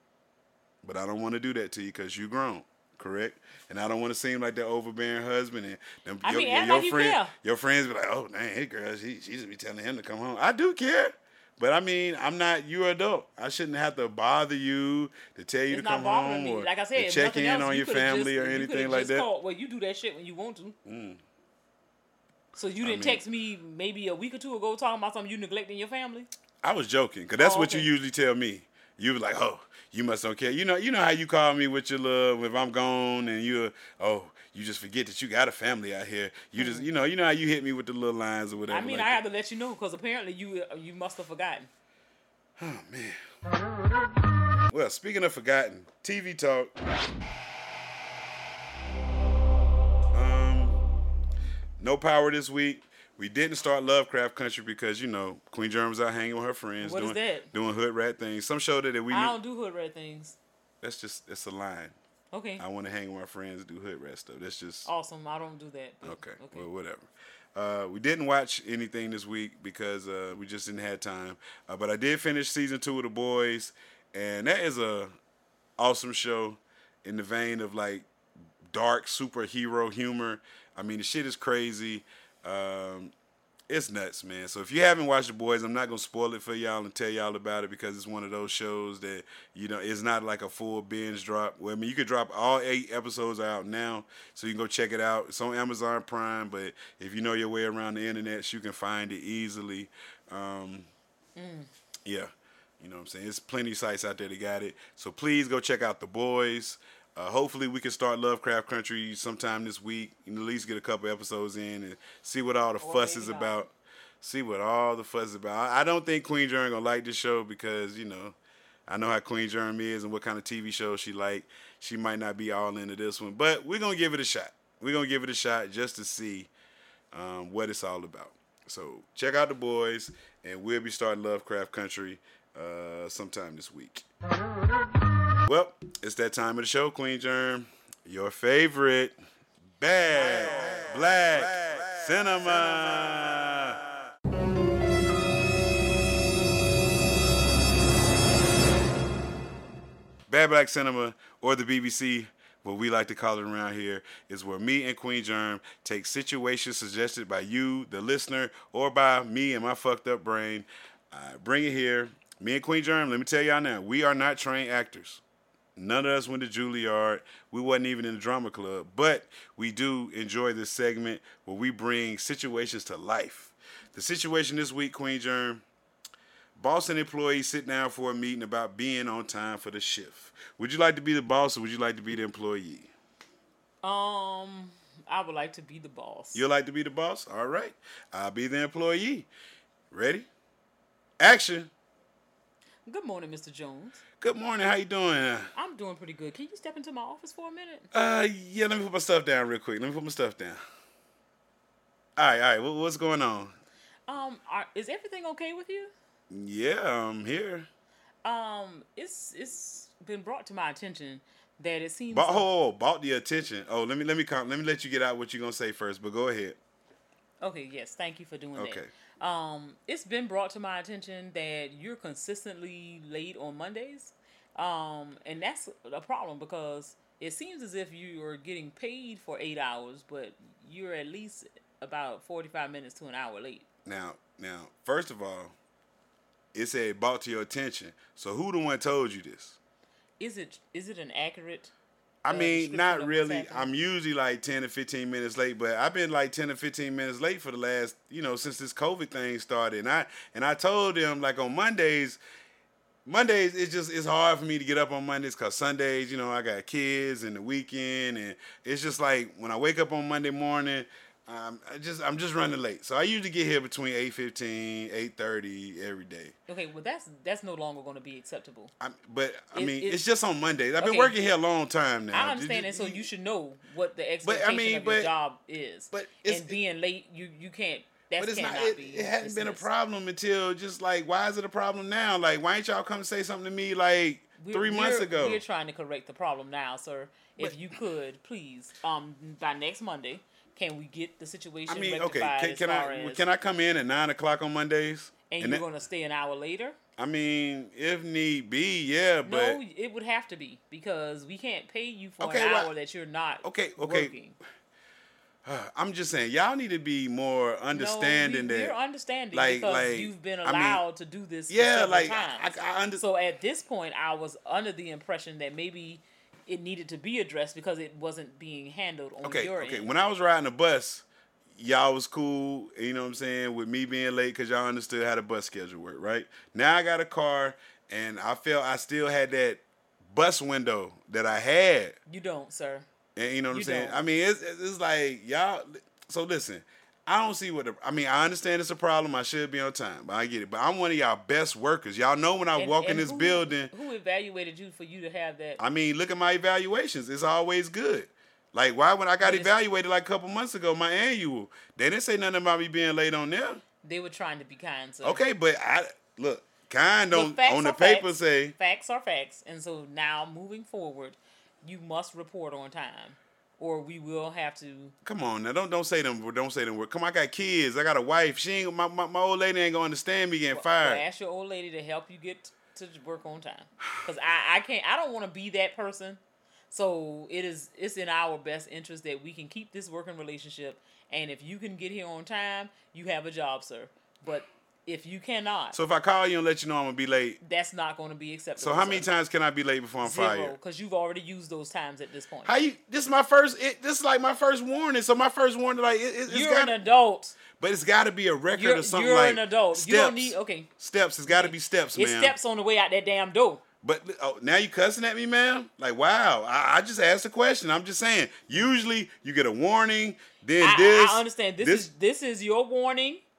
Speaker 7: But I don't want to do that to you because you grown, correct? And I don't want to seem like that overbearing husband. And them,
Speaker 8: I
Speaker 7: your,
Speaker 8: mean,
Speaker 7: your,
Speaker 8: act
Speaker 7: your,
Speaker 8: like you
Speaker 7: friend,
Speaker 8: care.
Speaker 7: your friends be like, oh, dang, hey, girl, she, she just be telling him to come home. I do care. But I mean, I'm not. You're an adult. I shouldn't have to bother you to tell you
Speaker 8: it's
Speaker 7: to come
Speaker 8: not
Speaker 7: home
Speaker 8: me.
Speaker 7: or
Speaker 8: like I said,
Speaker 7: to check in
Speaker 8: else,
Speaker 7: on
Speaker 8: you
Speaker 7: your family
Speaker 8: just,
Speaker 7: or
Speaker 8: you
Speaker 7: anything like that.
Speaker 8: Called, well, you do that shit when you want to.
Speaker 7: Mm.
Speaker 8: So you didn't I mean, text me maybe a week or two ago talking about something you neglecting your family?
Speaker 7: I was joking because that's
Speaker 8: oh,
Speaker 7: what
Speaker 8: okay.
Speaker 7: you usually tell me. You was like, oh, you must don't care. You know, you know how you call me with your love if I'm gone and you, oh. You just forget that you got a family out here. You just, you know, you know how you hit me with the little lines or whatever.
Speaker 8: I mean,
Speaker 7: like
Speaker 8: I
Speaker 7: that.
Speaker 8: have to let you know because apparently you you must have forgotten.
Speaker 7: Oh man. Well, speaking of forgotten, T V talk. Um, no power this week. We didn't start Lovecraft Country because you know Queen Germ was out hanging with her friends.
Speaker 8: What
Speaker 7: doing,
Speaker 8: is that?
Speaker 7: Doing hood rat things. Some show that, that we.
Speaker 8: I don't do hood rat things.
Speaker 7: That's just it's a line.
Speaker 8: Okay.
Speaker 7: I want to hang with my friends and do hood rat stuff. That's just
Speaker 8: awesome. I don't do that.
Speaker 7: Okay. okay. Well, whatever. Uh, we didn't watch anything this week because uh, we just didn't have time. Uh, but I did finish season two of The Boys, and that is a awesome show in the vein of like dark superhero humor. I mean, the shit is crazy. Um, it's nuts, man. So if you haven't watched The Boys, I'm not gonna spoil it for y'all and tell y'all about it because it's one of those shows that you know it's not like a full binge drop. Well, I mean, you could drop all eight episodes are out now, so you can go check it out. It's on Amazon Prime, but if you know your way around the internet, you can find it easily. Um, mm. Yeah, you know what I'm saying. There's plenty of sites out there that got it. So please go check out The Boys. Uh, hopefully we can start Lovecraft Country sometime this week and at least get a couple episodes in and see what all the
Speaker 8: or
Speaker 7: fuss is
Speaker 8: not.
Speaker 7: about. see what all the fuss is about. I don't think Queen Germ gonna like this show because, you know, I know how Queen Germ is and what kind of T V show she like. She might not be all into this one, but we're gonna give it a shot. We're gonna give it a shot just to see um, what it's all about. So check out the boys, and we'll be starting Lovecraft Country uh, sometime this week. Well, it's that time of the show, Queen Germ. Your favorite bad black, black cinema. Bad Black Cinema, or the B B C, what we like to call it around here, is where me and Queen Germ take situations suggested by you, the listener, or by me and my fucked up brain. I bring it here. Me and Queen Germ, let me tell y'all now, we are not trained actors. None of us went to Juilliard. We wasn't even in the drama club. But we do enjoy this segment where we bring situations to life. The situation this week, Queen Germ, boss and employee sit down for a meeting about being on time for the shift. Would you like to be the boss or would you like to be the employee?
Speaker 8: Um, I would like to be the boss.
Speaker 7: You'd like to be the boss? All right. I'll be the employee. Ready? Action.
Speaker 8: Good morning, Mister Jones.
Speaker 7: Good morning. How you doing?
Speaker 8: I'm doing pretty good. Can you step into my office for a minute?
Speaker 7: Uh, yeah, let me put my stuff down real quick. Let me put my stuff down. All right, all right. What, what's going on?
Speaker 8: Um, are, is everything okay with you?
Speaker 7: Yeah, I'm here.
Speaker 8: Um, it's it's been brought to my attention that it seems.
Speaker 7: But, oh, oh, brought the attention. Oh, let me let me come, let me let you get out what you're gonna say first. But go ahead.
Speaker 8: Okay. Yes. Thank you for doing
Speaker 7: okay.
Speaker 8: that. Um, it's been brought to my attention that you're consistently late on Mondays. Um, and that's a problem because it seems as if you are getting paid for eight hours, but you're at least about forty-five minutes to an hour late.
Speaker 7: Now, now, first of all, it said brought to your attention. So who the one told you this?
Speaker 8: Is it is it an accurate?
Speaker 7: I
Speaker 8: uh,
Speaker 7: mean, not really.
Speaker 8: I'm
Speaker 7: I'm usually like ten to fifteen minutes late, but I've been like ten to fifteen minutes late for the last, you know, since this COVID thing started. And I and I told them like on Mondays, Mondays it's just it's hard for me to get up on Mondays because Sundays, you know, I got kids and the weekend, and it's just like when I wake up on Monday morning, Um, I just I'm just running late, so I usually get here between eight fifteen, eight thirty every day.
Speaker 8: Okay, well that's that's no longer going to be acceptable.
Speaker 7: I, but I
Speaker 8: It-
Speaker 7: mean,
Speaker 8: it-
Speaker 7: it's just on Mondays. I've
Speaker 8: Okay.
Speaker 7: been working here a long time now.
Speaker 8: I understand that, so you should know what the
Speaker 7: But, I
Speaker 8: expectation
Speaker 7: mean,
Speaker 8: of your
Speaker 7: but-
Speaker 8: job is.
Speaker 7: but it's-
Speaker 8: and being late, you you can't. That
Speaker 7: But it's
Speaker 8: cannot
Speaker 7: not. It,
Speaker 8: be.
Speaker 7: it hadn't been a
Speaker 8: dismissed.
Speaker 7: problem until just like, why is it a problem now? Like, why ain't y'all come say something to me like
Speaker 8: We're-
Speaker 7: three months
Speaker 8: we're-
Speaker 7: ago?
Speaker 8: We're trying to correct the problem now, sir. If
Speaker 7: But-
Speaker 8: you could, please, um, by next Monday, can we get the situation
Speaker 7: I mean, okay,
Speaker 8: rectified
Speaker 7: can,
Speaker 8: as
Speaker 7: can
Speaker 8: far
Speaker 7: I
Speaker 8: as,
Speaker 7: can I come in at nine o'clock on Mondays?
Speaker 8: and,
Speaker 7: and
Speaker 8: you're
Speaker 7: that-
Speaker 8: going to stay an hour later?
Speaker 7: I mean, if need be, yeah, but
Speaker 8: No, it would have to be because we can't pay you for
Speaker 7: Okay,
Speaker 8: an
Speaker 7: well,
Speaker 8: hour that you're not
Speaker 7: okay, okay.
Speaker 8: working.
Speaker 7: I'm just saying, y'all need to be more understanding
Speaker 8: no, we,
Speaker 7: that.
Speaker 8: We're understanding
Speaker 7: like-
Speaker 8: because
Speaker 7: like,
Speaker 8: you've been
Speaker 7: I mean,
Speaker 8: allowed to do this.
Speaker 7: yeah,
Speaker 8: several
Speaker 7: like,
Speaker 8: times.
Speaker 7: I- I under-
Speaker 8: So at this point, I was under the impression that maybe it needed to be addressed because it wasn't being handled on
Speaker 7: Okay,
Speaker 8: your
Speaker 7: okay.
Speaker 8: end.
Speaker 7: When I was riding the bus, y'all was cool, you know what I'm saying, with me being late because y'all understood how the bus schedule worked, right? Now I got a car, and I felt I still had that bus window that I had.
Speaker 8: You don't, sir.
Speaker 7: And you know what I'm
Speaker 8: You
Speaker 7: saying?
Speaker 8: don't.
Speaker 7: I mean, it's, it's like, y'all, so listen, I don't see what the, I mean, I understand it's a problem. I should be on time, but I get it. But I'm one of y'all best workers. Y'all know when I
Speaker 8: And-
Speaker 7: walk in
Speaker 8: and
Speaker 7: this
Speaker 8: who-
Speaker 7: building,
Speaker 8: Who evaluated you for you to have that?
Speaker 7: I mean, look at my evaluations. It's always good. Like, why when I got
Speaker 8: But it's-
Speaker 7: evaluated like a couple months ago, my annual, they didn't say nothing about me being late on there.
Speaker 8: They were trying to be kind, sir.
Speaker 7: Okay, but I look, kind
Speaker 8: Look,
Speaker 7: on,
Speaker 8: facts
Speaker 7: on the
Speaker 8: are
Speaker 7: paper
Speaker 8: facts.
Speaker 7: say,
Speaker 8: Facts are facts, and so now moving forward, you must report on time, or we will have to.
Speaker 7: come on now, don't don't say them, don't say them words. Come on, I got kids, I got a wife. She ain't my, my, my old lady ain't gonna understand me getting
Speaker 8: Well,
Speaker 7: fired.
Speaker 8: ask your old lady to help you get to work on time, because I I can't. I don't want to be that person. So it is. It's in our best interest that we can keep this working relationship, and if you can get here on time, you have a job, sir. But if you cannot,
Speaker 7: So if I call you and let you know I'm gonna be late,
Speaker 8: that's not going to be acceptable.
Speaker 7: so how many
Speaker 8: sir.
Speaker 7: times can I be late before I'm
Speaker 8: Zero,
Speaker 7: fired?
Speaker 8: because you've already used those times at this point.
Speaker 7: How you? This is my first. It, this is like my first warning. So my first warning, like it, it, it's
Speaker 8: You're
Speaker 7: got,
Speaker 8: an adult.
Speaker 7: but it's got to be a record
Speaker 8: You're,
Speaker 7: or something
Speaker 8: you're
Speaker 7: like
Speaker 8: an adult.
Speaker 7: Steps.
Speaker 8: You don't need. Okay,
Speaker 7: Steps. It's got to be steps,
Speaker 8: it's
Speaker 7: man.
Speaker 8: steps on the way out that damn door.
Speaker 7: But oh, now you cussing at me, ma'am? Like, wow. I, I just asked a question. I'm just saying. Usually, you get a warning, then
Speaker 8: I,
Speaker 7: this.
Speaker 8: I understand. This, is this is your warning.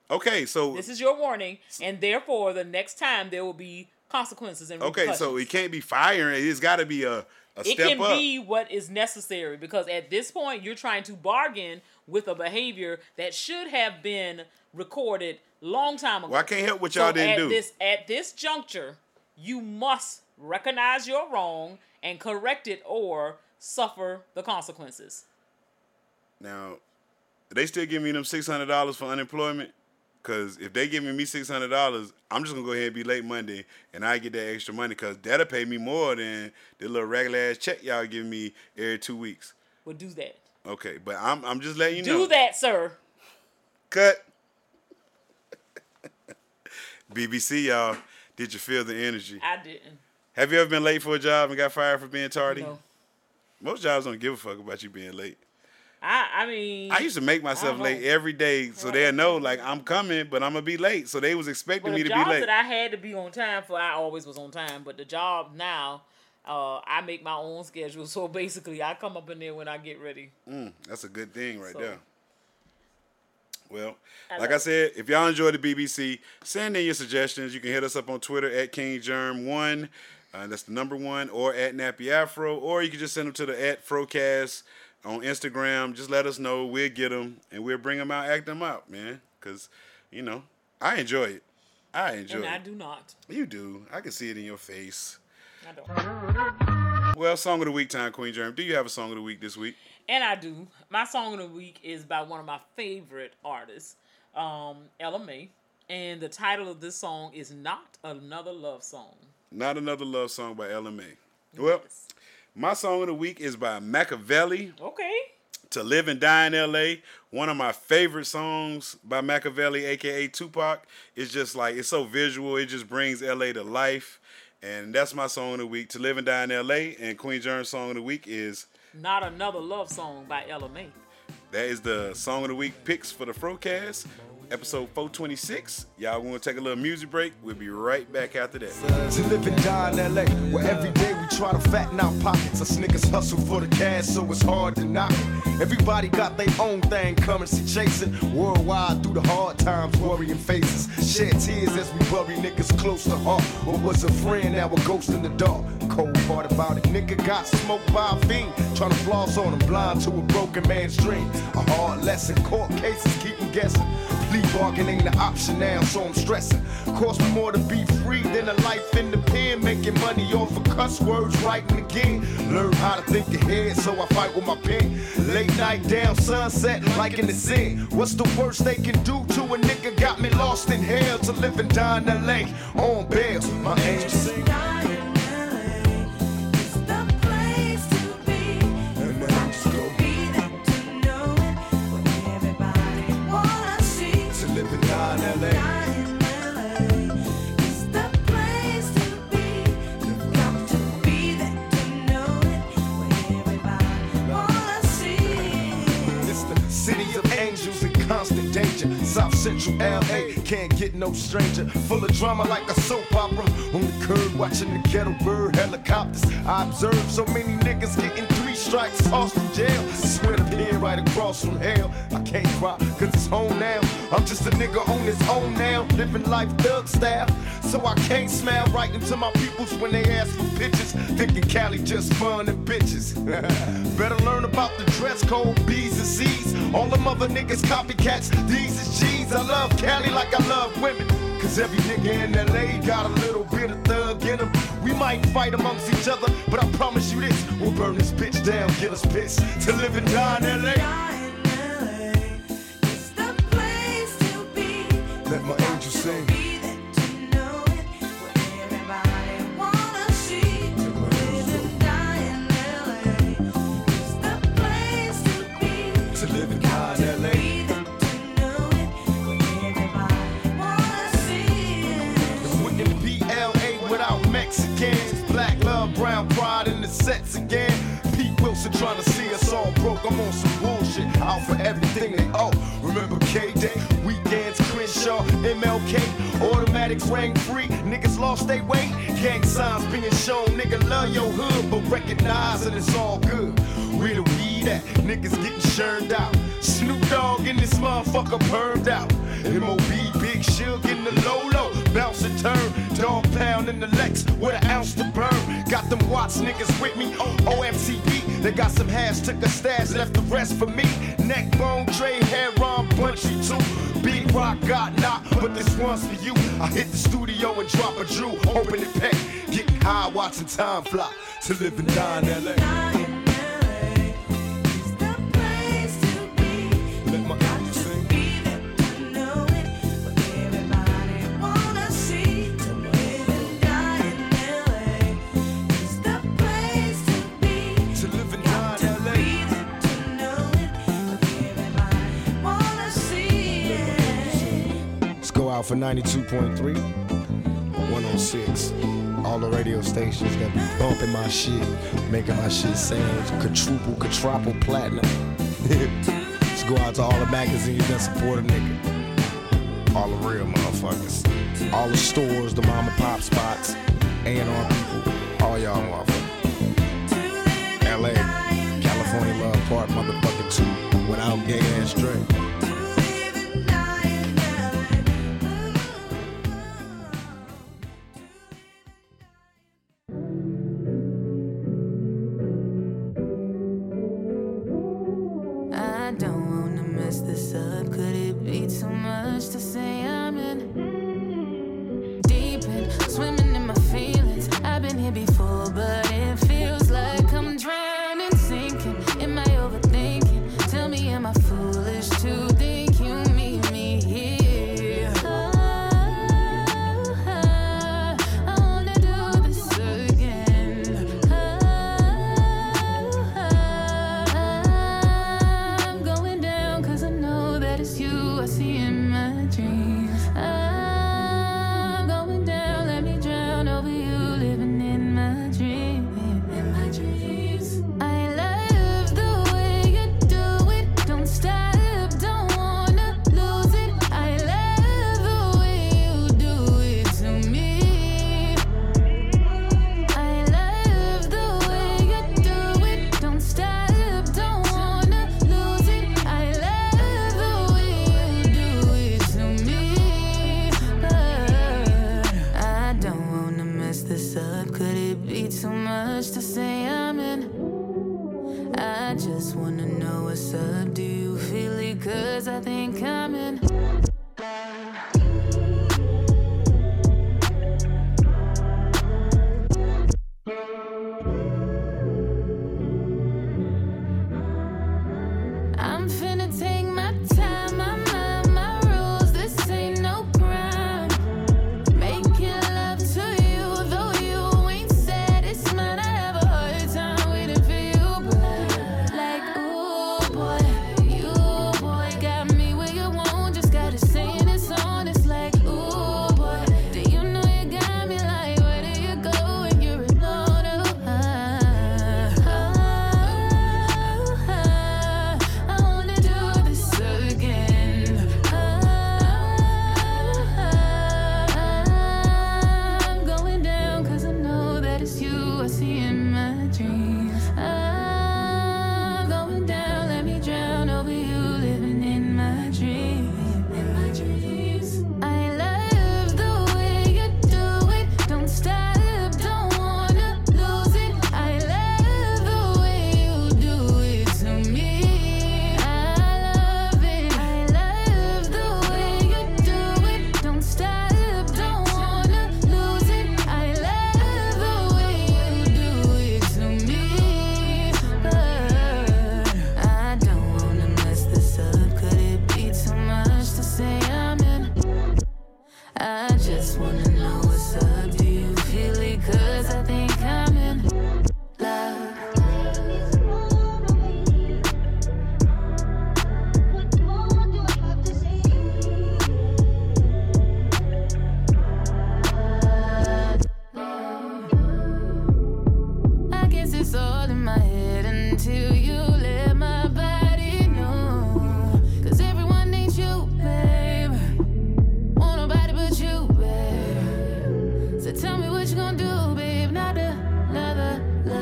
Speaker 7: Okay, so
Speaker 8: this is your warning, and therefore the next time there will be consequences and
Speaker 7: okay, so it can't be firing. It's got to be a, a
Speaker 8: it
Speaker 7: step
Speaker 8: can
Speaker 7: up.
Speaker 8: be what is necessary, because at this point you're trying to bargain with a behavior that should have been recorded long time ago.
Speaker 7: Well, I can't help what y'all
Speaker 8: so
Speaker 7: didn't
Speaker 8: at
Speaker 7: do.
Speaker 8: This, at this juncture, you must recognize your wrong and correct it, or suffer the consequences.
Speaker 7: Now, they still give me them six hundred dollars for unemployment? Because if they giving me six hundred dollars, I'm just going to go ahead and be late Monday, and I get that extra money, because that'll pay me more than the little regular-ass check y'all giving me every two weeks.
Speaker 8: Well, do that.
Speaker 7: Okay, but I'm I'm just letting you
Speaker 8: do
Speaker 7: know.
Speaker 8: Do that, sir.
Speaker 7: Cut. B B C, y'all, did you feel the energy?
Speaker 8: I didn't.
Speaker 7: Have you ever been late for a job and got fired for being tardy?
Speaker 8: No.
Speaker 7: Most jobs don't give a fuck about you being late.
Speaker 8: I I mean,
Speaker 7: I used to make myself late every day, so they'll know, like, I'm coming, but I'm going to be late. So they was expecting
Speaker 8: well,
Speaker 7: me to be
Speaker 8: jobs
Speaker 7: late.
Speaker 8: that I had to be on time for, I always was on time. But the job now, uh, I make my own schedule. So basically, I come up in there when I get ready.
Speaker 7: Mm, that's a good thing right
Speaker 8: so,
Speaker 7: there. Well,
Speaker 8: I
Speaker 7: like I said, if y'all enjoy the B B C, send in your suggestions. You can hit us up on Twitter at King Germ one. Uh, that's the number one, or at Nappy Afro, or you can just send them to the at Frocast on Instagram. Just let us know. We'll get them, and we'll bring them out, act them out, man. Because, you know, I enjoy it. I enjoy
Speaker 8: and
Speaker 7: it.
Speaker 8: And I do not.
Speaker 7: You do. I can see it in your face.
Speaker 8: I don't.
Speaker 7: Well, Song of the Week time, Queen Germ. Do you have a Song of the Week this week?
Speaker 8: And I do. My Song of the Week is by one of my favorite artists, um, Ella Mai. And the title of this song is Not Another Love Song.
Speaker 7: Not Another Love Song by Ella Mai. Well, yes. My Song of the Week is by Machiavelli.
Speaker 8: Okay.
Speaker 7: To Live and Die in L A. One of my favorite songs by Machiavelli, a k a. Tupac. It's just like, it's so visual. It just brings L A to life. And that's my Song of the Week, To Live and Die in L A. And Queen Germ's Song of the Week is
Speaker 8: Not Another Love Song by Ella Mai.
Speaker 7: That is the Song of the Week picks for the Frocast. Episode four twenty-six. Y'all want to take a little music break? We'll be right back after that.
Speaker 9: To live and die in L A, where every day we try to fatten our pockets. Us niggas hustle for the cash, so it's hard to knock it. Everybody got their own thing, currency chasing. Worldwide through the hard times, worrying faces. Shed tears as we bury niggas close to heart. What was a friend, now a ghost in the dark. Cold part about it, nigga got smoked by a fiend. Trying to floss on him, blind to a broken man's dream. A hard lesson, court cases keep him guessing. Plea bargain ain't the option now, so I'm stressing. Cost me more to be free than a life in the pen. Making money off of cuss words, writing again. Learn how to think ahead, so I fight with my pen. Late night down, sunset, like in the sin. What's the worst they can do to a nigga? Got me lost in hell, to live and die in L A. On bail, my angels. South Central L A, can't get no stranger. Full of drama like a soap opera. On the curb watching the ghetto bird helicopters. I observe so many niggas getting three strikes, tossed in jail. Swear to pin right across from hell. I can't cry cause it's home now. I'm just a nigga on his own now, living life thug style. So I can't smile right into my peoples when they ask for pictures. Thinking Cali just fun and bitches. Better learn about the dress code, B's and C's. All them other niggas copycats, these is G's. I love Cali like I love women. Cause every nigga in L A got a little bit of thug in him. We might fight amongst each other, but I promise you this, we'll burn this bitch down, get us pissed. To live and die in L A. Let my angels sing. Brown pride in the sets again. Pete Wilson trying to see us all broke. I'm on some bullshit, out for everything they owe. Remember K-Day, weekends, Crenshaw, M L K, automatics rang free. Niggas lost their weight, gang signs being shown. Nigga love your hood, but recognize that it's all good. Where the weed at? Niggas getting churned out. Snoop Dogg in this motherfucker permed out. M O B, Big Shug in the Lolo. Bounce and turn, dog pound in the Lex with an ounce to burn. Got them Watts niggas with me, O M C B. They got some hash, took a stash, left the rest for me. Neck bone, Dre, hair on, punchy too. Big Rock got knocked, but this one's for you. I hit the studio and drop a Drew, open it pack. Getting high, watching time fly. To live and die in L A. For ninety-two point three, one oh six. All the radio stations that be bumping my shit, making my shit sound quadruple, quadruple platinum. Let's go out to all the magazines that support a nigga. All the real motherfuckers. All the stores, the mom and pop spots, A and R people, all y'all motherfuckers. L A, California Love Part motherfucking two, without gay ass Dre.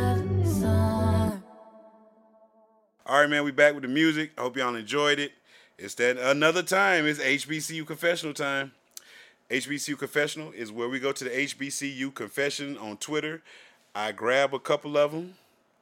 Speaker 7: All right, man, we back with the music. I hope y'all enjoyed it. It's that another time. It's H B C U confessional time. H B C U confessional is where we go to the H B C U confession on Twitter. I grab a couple of them.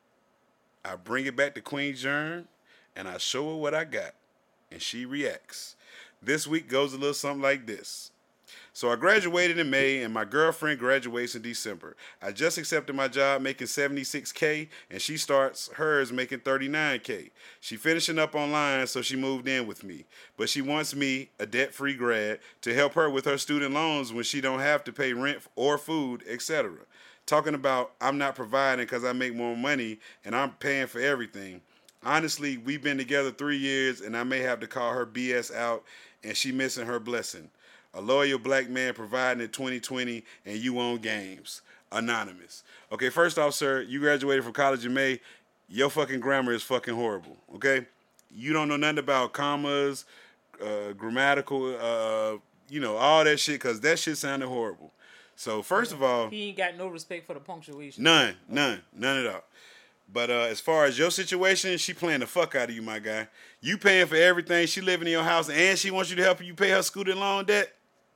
Speaker 7: I bring it back to Queen Germ, and I show her what I got, and she reacts. This week goes a little something like this. So I graduated in May, and my girlfriend graduates in December. I just accepted my job making seventy-six K, and she starts hers making thirty-nine K. She finishing up online, so she moved in with me. But she wants me, a debt-free grad, to help her with her student loans when she don't have to pay rent or food, et cetera. Talking about I'm not providing because I make more money, and I'm paying for everything. Honestly, we've been together three years, and I may have to call her B S out, and she missing her blessing. A loyal black man providing in twenty twenty, and you own games. Anonymous. Okay, first off, sir, you graduated from college in May. Your fucking grammar is fucking horrible, okay? You don't know nothing about commas, uh, grammatical, uh, you know, all that shit, because that shit sounded horrible. So, first of all...
Speaker 8: He ain't got no respect for the punctuation.
Speaker 7: None, none, none at all. But uh, as far as your situation, she playing the fuck out of you, my guy. You paying for everything. She living in your house, and she wants you to help you pay her student loan debt?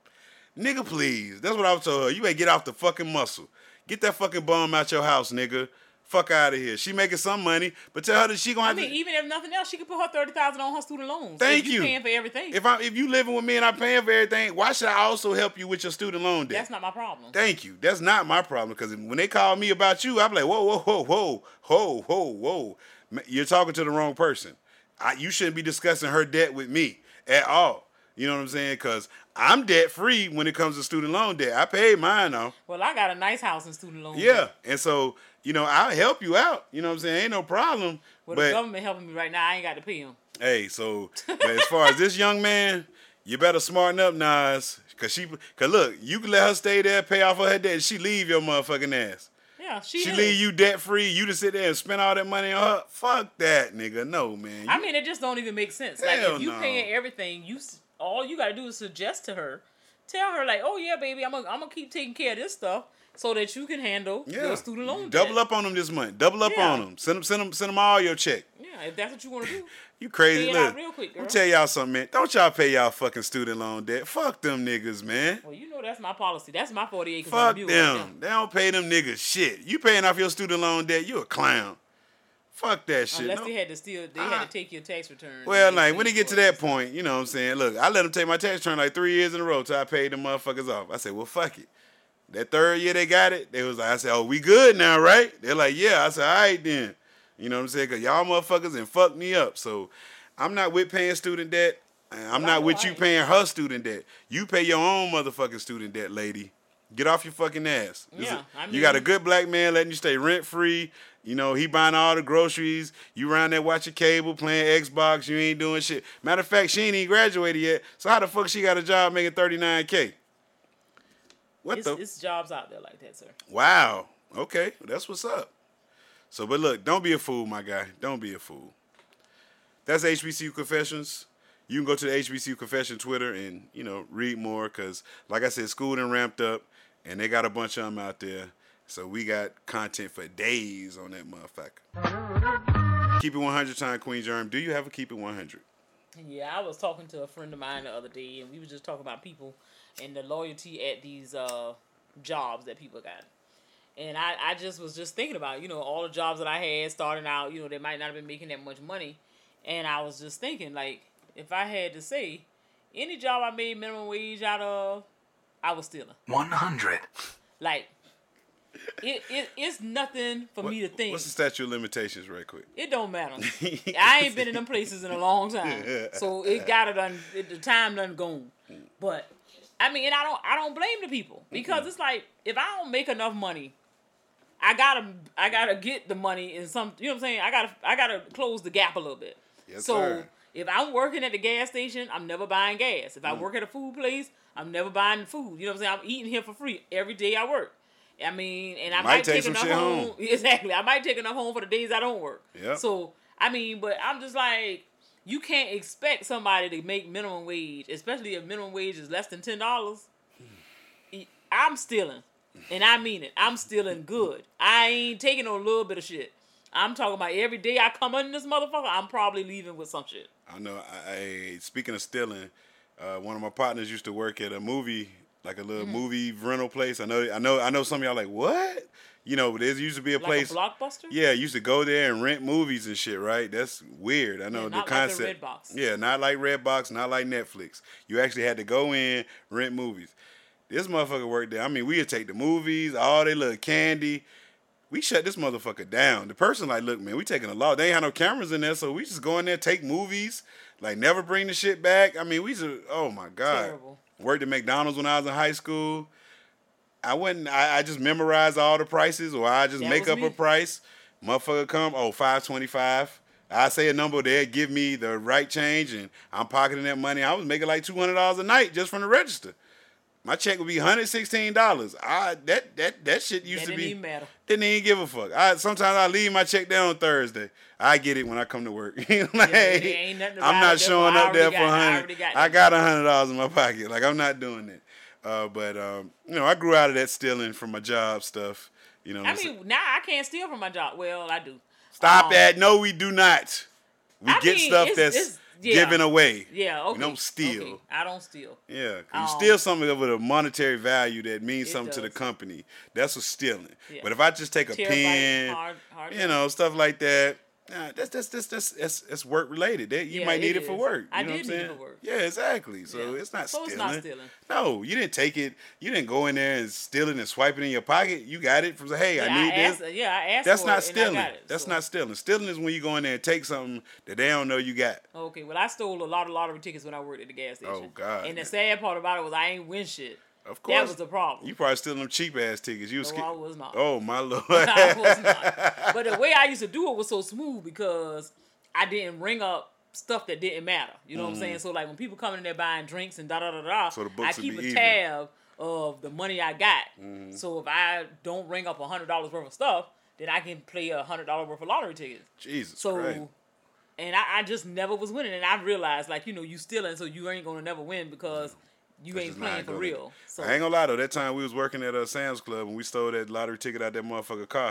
Speaker 7: Nigga, please. That's what I was told her. You better get off the fucking muscle. Get that fucking bum out your house, nigga. Fuck out of here. She making some money, but tell her that she gonna
Speaker 8: I
Speaker 7: have
Speaker 8: mean,
Speaker 7: to...
Speaker 8: even if nothing else, she could put her thirty thousand dollars on her student loans.
Speaker 7: Thank
Speaker 8: if
Speaker 7: you.
Speaker 8: paying for everything.
Speaker 7: If I if you living with me and I'm paying for everything, why should I also help you with your student loan debt?
Speaker 8: That's not my problem.
Speaker 7: Thank you. That's not my problem, because when they call me about you, I'm like, whoa, whoa, whoa, whoa, whoa, whoa, whoa. You're talking to the wrong person. I, you shouldn't be discussing her debt with me at all. You know what I'm saying? Because I'm debt free when it comes to student loan debt. I paid mine off.
Speaker 8: Well, I got a nice house in student loan
Speaker 7: Yeah,
Speaker 8: debt.
Speaker 7: and so, you know, I'll help you out. You know what I'm saying? Ain't no problem.
Speaker 8: Well,
Speaker 7: but,
Speaker 8: the government helping me right now. I ain't got to pay them.
Speaker 7: Hey, so but as far as this young man, you better smarten up, Nas. Because she, cause look, you can let her stay there, pay off her debt, and she leave your motherfucking ass.
Speaker 8: Yeah, she
Speaker 7: She
Speaker 8: is.
Speaker 7: leave you debt free. You just sit there and spend all that money on her. Fuck that, nigga. No, man. You,
Speaker 8: I mean, it just don't even make sense. Like,
Speaker 7: Hell
Speaker 8: if you
Speaker 7: no.
Speaker 8: paying everything, you all you got to do is suggest to her. Tell her, like, oh, yeah, baby, I'm going I'm to keep taking care of this stuff so that you can handle
Speaker 7: yeah.
Speaker 8: your student loan
Speaker 7: Double
Speaker 8: debt.
Speaker 7: up on them this month. Double up
Speaker 8: Yeah.
Speaker 7: on them. Send them, send them, send them all your check.
Speaker 8: Yeah, if that's what you want to do.
Speaker 7: You crazy.
Speaker 8: Pay it
Speaker 7: Look,
Speaker 8: out real quick, girl.
Speaker 7: I'm tell y'all something, man. Don't y'all pay y'all fucking student loan debt. Fuck them niggas, man.
Speaker 8: Well, you know that's my policy. That's my forty acres
Speaker 7: Fuck
Speaker 8: on the mule
Speaker 7: them.
Speaker 8: right
Speaker 7: They don't pay them niggas shit. You paying off your student loan debt, you a clown. Fuck that shit.
Speaker 8: Unless
Speaker 7: No-
Speaker 8: they had to steal, they had to take your tax return.
Speaker 7: Well,
Speaker 8: and
Speaker 7: like,
Speaker 8: they
Speaker 7: when
Speaker 8: paid
Speaker 7: it get
Speaker 8: for
Speaker 7: to
Speaker 8: it.
Speaker 7: that point, you know what I'm saying? Look, I let them take my tax return like three years in a row till I paid them motherfuckers off. I said, well, fuck it. That third year they got it, they was like, I said, oh, we good now, right? They're like, yeah. I said, all right then. You know what I'm saying? Because y'all motherfuckers and fucked me up. So I'm not with paying student debt. and I'm
Speaker 8: Well, I
Speaker 7: not
Speaker 8: know
Speaker 7: with
Speaker 8: I
Speaker 7: you
Speaker 8: ain't.
Speaker 7: paying her student debt. You pay your own motherfucking student debt, lady. Get off your fucking ass. This
Speaker 8: Yeah,
Speaker 7: is-
Speaker 8: I
Speaker 7: you got a
Speaker 8: mean-
Speaker 7: good black man letting you stay rent free. You know, he buying all the groceries. You around there watching cable, playing Xbox. You ain't doing shit. Matter of fact, she ain't even graduated yet. So how the fuck she got a job making thirty-nine K? What
Speaker 8: It's,
Speaker 7: the?
Speaker 8: it's jobs out there like that, sir.
Speaker 7: Wow. Okay, that's what's up. So, but look, don't be a fool, my guy. Don't be a fool. That's H B C U Confessions. You can go to the H B C U Confession Twitter and, you know, read more because, like I said, school done ramped up and they got a bunch of them out there. So we got content for days on that motherfucker. Keep it one hundred time, Queen Germ. Do you have a Keep It one hundred?
Speaker 8: Yeah, I was talking to a friend of mine the other day, and we were just talking about people and the loyalty at these uh, jobs that people got. And I, I just was just thinking about, you know, all the jobs that I had starting out, you know, they might not have been making that much money. And I was just thinking, like, if I had to say, any job I made minimum wage out of, I was stealing.
Speaker 10: one hundred.
Speaker 8: Like, it, it it's nothing for
Speaker 7: What-
Speaker 8: me to think.
Speaker 7: What's the statute of limitations, right quick?
Speaker 8: It don't matter. I ain't been in them places in a long time, so it got it done. It, the time done gone. But I mean, and I don't I don't blame the people because it's like if I don't make enough money, I gotta I gotta get the money in some. You know what I'm saying? I gotta I gotta close the gap a little bit.
Speaker 7: Yes,
Speaker 8: so
Speaker 7: sir.
Speaker 8: if I'm working at the gas station, I'm never buying gas. If I
Speaker 7: Mm.
Speaker 8: work at a food place, I'm never buying food. You know what I'm saying? I'm eating here for free every day I work. I mean, and I
Speaker 7: Might
Speaker 8: might,
Speaker 7: take
Speaker 8: take,
Speaker 7: some
Speaker 8: enough
Speaker 7: shit
Speaker 8: home.
Speaker 7: home.
Speaker 8: Exactly. I might take enough home for the days I don't work.
Speaker 7: Yep.
Speaker 8: So, I mean, but I'm just like, you can't expect somebody to make minimum wage, especially if minimum wage is less than ten dollars. I'm stealing. And I mean it. I'm stealing good. I ain't taking no little bit of shit. I'm talking about every day I come in this motherfucker, I'm probably leaving with some shit.
Speaker 7: I know. I, I speaking of stealing, uh, one of my partners used to work at a movie, like a little mm-hmm. movie rental place. I know. I know. I know. Some of y'all like what? You know, there used to be a
Speaker 8: like
Speaker 7: place.
Speaker 8: A Blockbuster?
Speaker 7: Yeah, used to go there and rent movies and shit, right? That's weird. I know
Speaker 8: yeah,
Speaker 7: the
Speaker 8: not
Speaker 7: concept.
Speaker 8: Like the Redbox.
Speaker 7: Yeah, not like Redbox, not like Netflix. You actually had to go in, rent movies. This motherfucker worked there. I mean, we would take the movies, all they little candy. We shut this motherfucker down. The person like, look, man, we taking a law. They ain't had no cameras in there, so we just go in there, take movies, like never bring the shit back. I mean, we just, oh my God.
Speaker 8: Terrible.
Speaker 7: Worked at McDonald's when I was in high school. I wouldn't, I, I just memorize all the prices, or I just
Speaker 8: that
Speaker 7: make up
Speaker 8: me.
Speaker 7: a price. Motherfucker come, oh, five twenty-five. I say a number there, give me the right change, and I'm pocketing that money. I was making like two hundred dollars a night just from the register. My check would be one hundred sixteen dollars. I that that that shit used
Speaker 8: that
Speaker 7: to
Speaker 8: didn't
Speaker 7: be
Speaker 8: even matter.
Speaker 7: Didn't even give a fuck. I sometimes I leave my check there on Thursday. I get it when I come to work. like,
Speaker 8: yeah, ain't nothing
Speaker 7: I'm not showing up there for a hundred. I got a hundred dollars in my pocket. Like I'm not doing it. Uh, but um, you know, I grew out of that stealing from my job stuff. You know, what
Speaker 8: I
Speaker 7: I'm
Speaker 8: mean,
Speaker 7: saying?
Speaker 8: now I can't steal from my job. Well, I do.
Speaker 7: Stop
Speaker 8: um,
Speaker 7: that! No, we do not. We
Speaker 8: I
Speaker 7: get
Speaker 8: mean,
Speaker 7: stuff
Speaker 8: it's,
Speaker 7: that's
Speaker 8: it's, yeah.
Speaker 7: given away.
Speaker 8: Yeah, okay.
Speaker 7: We don't steal.
Speaker 8: Okay. I don't steal.
Speaker 7: Yeah,
Speaker 8: Um,
Speaker 7: you steal something with a monetary value that means
Speaker 8: It
Speaker 7: something to the
Speaker 8: does.
Speaker 7: company. That's what's stealing.
Speaker 8: Yeah.
Speaker 7: But if I just take a
Speaker 8: Terabyte,
Speaker 7: pen,
Speaker 8: hard- hard
Speaker 7: you know, stuff like that, nah, that's that's that's that's that's, that's work related. That you
Speaker 8: Yeah,
Speaker 7: might need
Speaker 8: it
Speaker 7: it for
Speaker 8: is.
Speaker 7: work. You
Speaker 8: I
Speaker 7: know
Speaker 8: did
Speaker 7: what I'm
Speaker 8: need it
Speaker 7: saying?
Speaker 8: for work.
Speaker 7: Yeah, exactly. So
Speaker 8: Yeah.
Speaker 7: it's not
Speaker 8: So it's
Speaker 7: stealing.
Speaker 8: not stealing.
Speaker 7: No, you didn't take it. You didn't go in there and steal it and swipe it in your pocket. You got it from hey,
Speaker 8: Yeah,
Speaker 7: I need
Speaker 8: asked,
Speaker 7: this.
Speaker 8: Yeah, I asked
Speaker 7: That's
Speaker 8: for
Speaker 7: not
Speaker 8: it
Speaker 7: stealing.
Speaker 8: and I got it,
Speaker 7: That's
Speaker 8: so.
Speaker 7: not stealing. Stealing is when you go in there and take something that they don't know you got.
Speaker 8: Okay, well, I stole a lot of lottery tickets when I worked at the gas station.
Speaker 7: Oh, God.
Speaker 8: And the sad part about it was I ain't win shit.
Speaker 7: Of course.
Speaker 8: That was the problem.
Speaker 7: You probably stealing them cheap ass tickets. You was
Speaker 8: No,
Speaker 7: sca-
Speaker 8: I was not.
Speaker 7: Oh my lord.
Speaker 8: I was not. But the way I used to do it was so smooth because I didn't ring up stuff that didn't matter. You know what I'm saying? So like when people come in there buying drinks and da da da da,
Speaker 7: So the
Speaker 8: I
Speaker 7: books would
Speaker 8: keep
Speaker 7: be
Speaker 8: a
Speaker 7: even.
Speaker 8: tab of the money I got.
Speaker 7: Mm-hmm.
Speaker 8: So if I don't ring up a hundred dollars worth of stuff, then I can play a hundred dollar worth of lottery tickets.
Speaker 7: Jesus
Speaker 8: So.
Speaker 7: Christ.
Speaker 8: And I, I just never was winning, and I realized like you know you stealing, so you ain't gonna never win because you
Speaker 7: That's
Speaker 8: ain't
Speaker 7: just not
Speaker 8: playing for
Speaker 7: gonna-
Speaker 8: real. So
Speaker 7: I ain't gonna lie though. That time we was working at a Sam's Club and we stole that lottery ticket out that motherfucker car,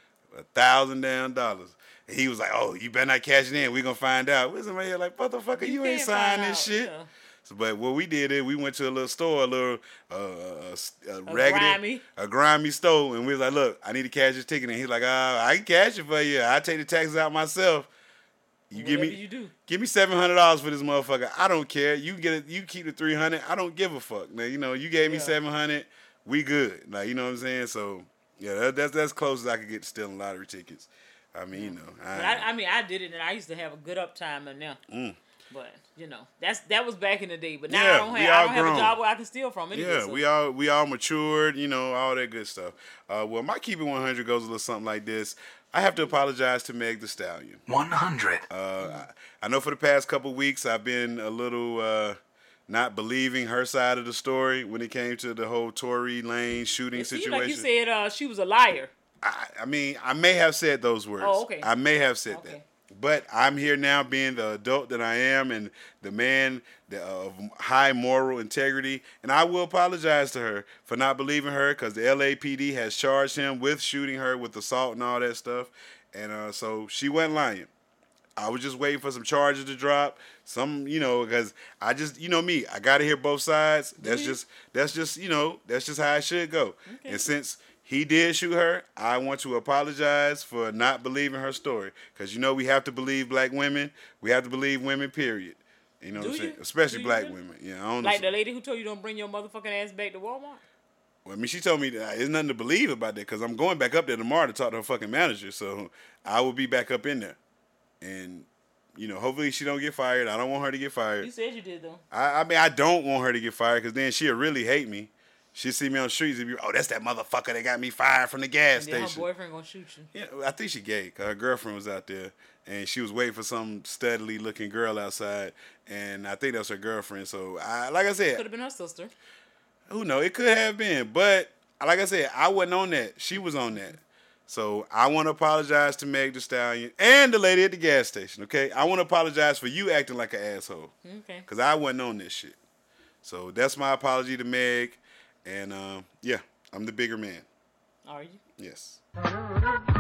Speaker 7: a thousand damn dollars. And he was like, "Oh, you better not cash it in. We gonna find out." We somebody here like, "Motherfucker, you,
Speaker 8: You
Speaker 7: ain't
Speaker 8: can't
Speaker 7: signed
Speaker 8: find
Speaker 7: this
Speaker 8: out,
Speaker 7: shit."
Speaker 8: yeah.
Speaker 7: So, but what we did is we went to a little store, a little uh, a, a,
Speaker 8: A
Speaker 7: raggedy,
Speaker 8: grimy.
Speaker 7: a grimy store, and we was like, "Look, I need to cash this ticket." And he's like, "Uh, I can cash it for you. I take the taxes out myself. You give
Speaker 8: whatever
Speaker 7: me,
Speaker 8: you do.
Speaker 7: give me seven hundred dollars for this motherfucker. I don't care. You get it. You keep the three hundred. I don't give a fuck. Now you know you gave me
Speaker 8: Yeah.
Speaker 7: seven hundred. We good. Like you know what I'm saying. So yeah, that, that's that's close as I could get to stealing lottery tickets. I mean, you know, I,
Speaker 8: But I, I mean, I did it, and I used to have a good uptime in there.
Speaker 7: Mm.
Speaker 8: But you know, that's that was back in the day. But now
Speaker 7: Yeah,
Speaker 8: I don't
Speaker 7: we
Speaker 8: have I
Speaker 7: all
Speaker 8: don't have
Speaker 7: grown.
Speaker 8: a job where I can steal from anyway.
Speaker 7: yeah,
Speaker 8: so.
Speaker 7: we all we all matured. You know, all that good stuff. Uh, well, my keep it one hundred goes a little something like this. I have to apologize to Meg Thee Stallion.
Speaker 10: one hundred.
Speaker 7: Uh, I, I know for the past couple weeks I've been a little uh, not believing her side of the story when it came to the whole Tory Lane shooting
Speaker 8: It seemed
Speaker 7: situation.
Speaker 8: like you said uh, she was a liar.
Speaker 7: I, I mean, I may have said those words.
Speaker 8: Oh, okay.
Speaker 7: I may have said
Speaker 8: Okay.
Speaker 7: that. But I'm here now being the adult that I am and the man that, uh, of high moral integrity. And I will apologize to her for not believing her because the L A P D has charged him with shooting her with assault and all that stuff. And uh, so she wasn't lying. I was just waiting for some charges to drop. Some, you know, because I just, you know me, I got to hear both sides. That's just, that's just, you know, that's just how it should go.
Speaker 8: Okay.
Speaker 7: And since he did shoot her, I want to apologize for not believing her story. Because, you know, we have to believe black women. We have to believe women, period. You know
Speaker 8: Do
Speaker 7: what I'm saying?
Speaker 8: you?
Speaker 7: Especially
Speaker 8: Do you
Speaker 7: black
Speaker 8: really?
Speaker 7: women. Yeah, I don't
Speaker 8: Like
Speaker 7: know.
Speaker 8: the lady who told you don't bring your motherfucking ass back to Walmart.
Speaker 7: Well, I mean, she told me that there's nothing to believe about that because I'm going back up there tomorrow to talk to her fucking manager. So I will be back up in there. And, you know, hopefully she don't get fired. I don't want her to get fired.
Speaker 8: You said you did though.
Speaker 7: I, I mean, I don't want her to get fired because then she'll really hate me. She'll see me on the streets and be, oh, that's that motherfucker that got me fired from the gas
Speaker 8: And then her
Speaker 7: station.
Speaker 8: boyfriend gonna shoot you.
Speaker 7: Yeah, I think she gay because her girlfriend was out there and she was waiting for some steadily looking girl outside. And I think that was her girlfriend. So, I, like I said,
Speaker 8: Could have been her sister.
Speaker 7: who knows? It could have been. But, like I said, I wasn't on that. She was on that. So, I want to apologize to Meg Thee Stallion and the lady at the gas station, okay? I want to apologize for you acting like an asshole.
Speaker 8: Okay.
Speaker 7: Because I wasn't on this shit. So, that's my apology to Meg. And, um, yeah, I'm the bigger man.
Speaker 8: Are you?
Speaker 7: Yes.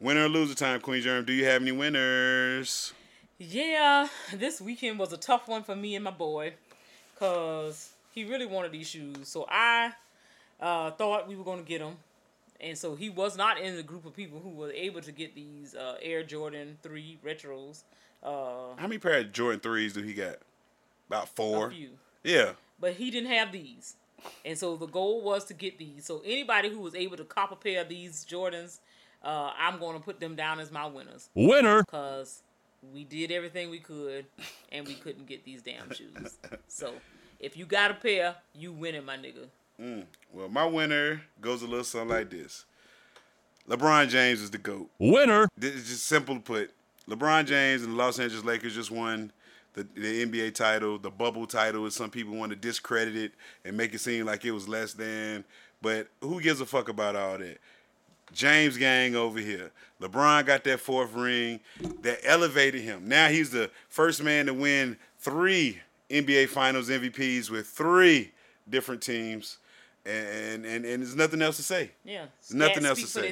Speaker 7: Winner or loser time, Queen Germ. Do you have any winners?
Speaker 8: Yeah, this weekend was a tough one for me and my boy, cause he really wanted these shoes. So I uh, thought we were gonna get them, and so he was not in the group of people who were able to get these uh, Air Jordan three retros. Uh,
Speaker 7: How many pair of Jordan threes do he got? About four.
Speaker 8: A few.
Speaker 7: Yeah.
Speaker 8: But he didn't have these, and so the goal was to get these. So anybody who was able to cop a pair of these Jordans, uh, I'm going to put them down as my winners.
Speaker 10: Winner.
Speaker 8: Cause we did everything we could, and we couldn't get these damn shoes. So, if you got a pair, you winning, my nigga.
Speaker 7: Mm. Well, my winner goes a little something like this. LeBron James is the GOAT.
Speaker 10: Winner.
Speaker 7: This is just simple to put. LeBron James and the Los Angeles Lakers just won the, the N B A title, the bubble title, as some people want to discredit it and make it seem like it was less than. But who gives a fuck about all that? James gang over here. LeBron got that fourth ring that elevated him. Now he's the first man to win three N B A Finals M V Ps with three different teams, and and, and there's nothing else to say.
Speaker 8: Yeah,
Speaker 7: there's nothing else to say.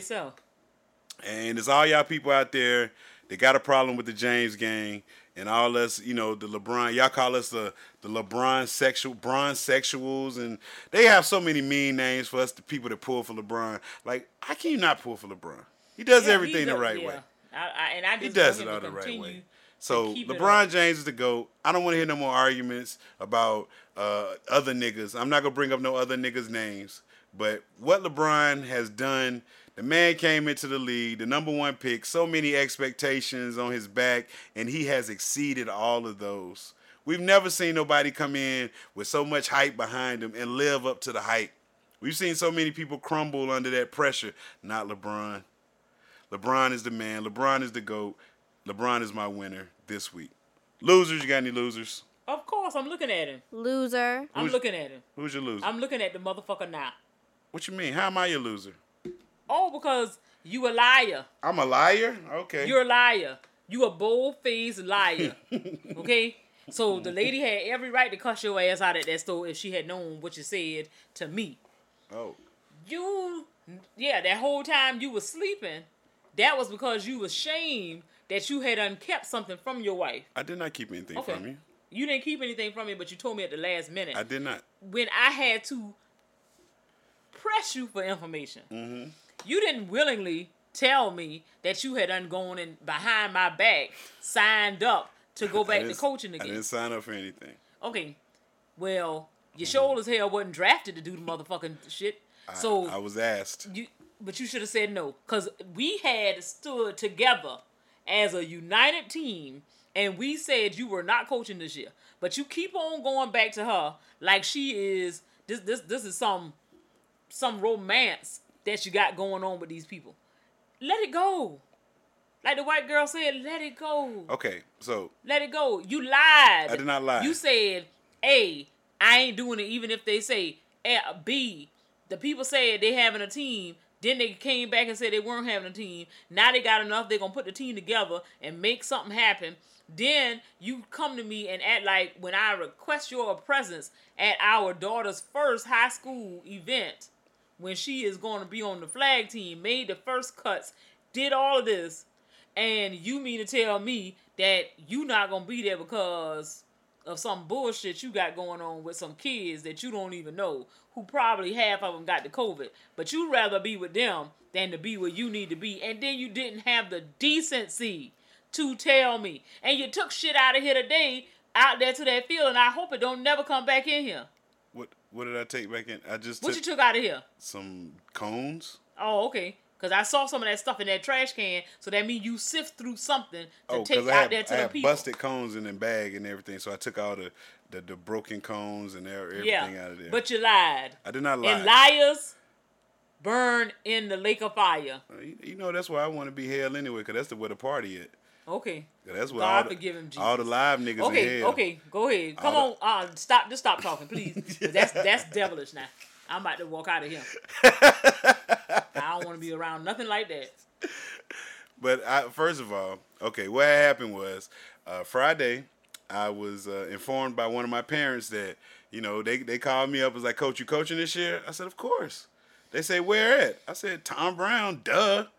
Speaker 7: And there's all y'all people out there that got a problem with the James gang and all us, you know, the LeBron. Y'all call us the the LeBron sexual, Bron sexuals, and they have so many mean names for us, the people that pull for LeBron. Like, how can you not pull for LeBron? He does
Speaker 8: yeah,
Speaker 7: everything
Speaker 8: he does,
Speaker 7: the right
Speaker 8: yeah.
Speaker 7: way.
Speaker 8: I, I, and I just
Speaker 7: he does it
Speaker 8: want
Speaker 7: all
Speaker 8: him
Speaker 7: the
Speaker 8: to
Speaker 7: right way.
Speaker 8: continue
Speaker 7: So
Speaker 8: keep it
Speaker 7: LeBron
Speaker 8: up.
Speaker 7: James is the GOAT. I don't want to hear no more arguments about uh, other niggas. I'm not gonna bring up no other niggas' names. But what LeBron has done, the man came into the league, the number one pick, so many expectations on his back, and he has exceeded all of those. We've never seen nobody come in with so much hype behind him and live up to the hype. We've seen so many people crumble under that pressure. Not LeBron. LeBron is the man. LeBron is the GOAT. LeBron is my winner this week. Losers, you got any losers?
Speaker 8: Of course, I'm looking at him.
Speaker 6: Loser.
Speaker 8: I'm
Speaker 7: Who's-
Speaker 8: looking at him.
Speaker 7: Who's your loser?
Speaker 8: I'm looking at the motherfucker now.
Speaker 7: What you mean? How am I your loser?
Speaker 8: Oh, because you a liar.
Speaker 7: I'm a liar? Okay.
Speaker 8: You're a liar. You a bold-faced liar. Okay? So the lady had every right to cuss your ass out at that store if she had known what you said to me.
Speaker 7: Oh.
Speaker 8: You, yeah, that whole time you was sleeping, that was because you was ashamed that you had unkept something from your wife.
Speaker 7: I did not keep anything
Speaker 8: Okay.
Speaker 7: from you.
Speaker 8: You didn't keep anything from me, but you told me at the last minute.
Speaker 7: I did not.
Speaker 8: When I had to press you for information.
Speaker 7: Mm-hmm.
Speaker 8: You didn't willingly tell me that you had ungone and behind my back signed up to go back to coaching again.
Speaker 7: I didn't sign up for anything.
Speaker 8: Okay. Well, your shoulders hell wasn't drafted to do the motherfucking shit. So
Speaker 7: I, I was asked.
Speaker 8: You, but you should have said no, because we had stood together as a united team, and we said you were not coaching this year. But you keep on going back to her like she is. This this this is some some romance that you got going on with these people. Let it go. Like the white girl said, let it go.
Speaker 7: Okay, so
Speaker 8: Let it go. You lied.
Speaker 7: I did not lie.
Speaker 8: You said, A, I ain't doing it even if they say, A, B, the people said they having a team. Then they came back and said they weren't having a team. Now they got enough. They're going to put the team together and make something happen. Then you come to me and act like when I request your presence at our daughter's first high school event, when she is going to be on the flag team, made the first cuts, did all of this, and you mean to tell me that you not going to be there because of some bullshit you got going on with some kids that you don't even know, who probably half of them got the COVID, but you'd rather be with them than to be where you need to be, and then you didn't have the decency to tell me, and you took shit out of here today, out there to that field, and I hope it don't never come back in here.
Speaker 7: What what did I take back in? I just
Speaker 8: What
Speaker 7: took
Speaker 8: you took out of here?
Speaker 7: some cones.
Speaker 8: Oh, okay. Because I saw some of that stuff in that trash can, so that means you sift through something to
Speaker 7: Oh,
Speaker 8: take
Speaker 7: because I
Speaker 8: out
Speaker 7: had,
Speaker 8: there to
Speaker 7: I
Speaker 8: the
Speaker 7: had
Speaker 8: people.
Speaker 7: busted cones in the bag and everything, so I took all the, the, the broken cones and everything
Speaker 8: yeah,
Speaker 7: out of there.
Speaker 8: but you lied.
Speaker 7: I did not lie.
Speaker 8: And liars burn in the lake of fire.
Speaker 7: You, you know that's why I want to be hell anyway, because that's the where the party at.
Speaker 8: Okay.
Speaker 7: That's where
Speaker 8: God
Speaker 7: all the,
Speaker 8: forgive him, Jesus.
Speaker 7: all the live niggas
Speaker 8: Okay,
Speaker 7: in hell.
Speaker 8: okay, go ahead. Come
Speaker 7: All
Speaker 8: on, uh, stop. Just stop talking, please. 'Cause that's that's devilish now. I'm about to walk out of here. I don't want to be around nothing like that.
Speaker 7: But I, first of all, okay, what happened was uh, Friday, I was uh, informed by one of my parents that, you know, they, they called me up and was like, Coach, you coaching this year? I said, of course. They say, where at? I said, Tom Brown, duh.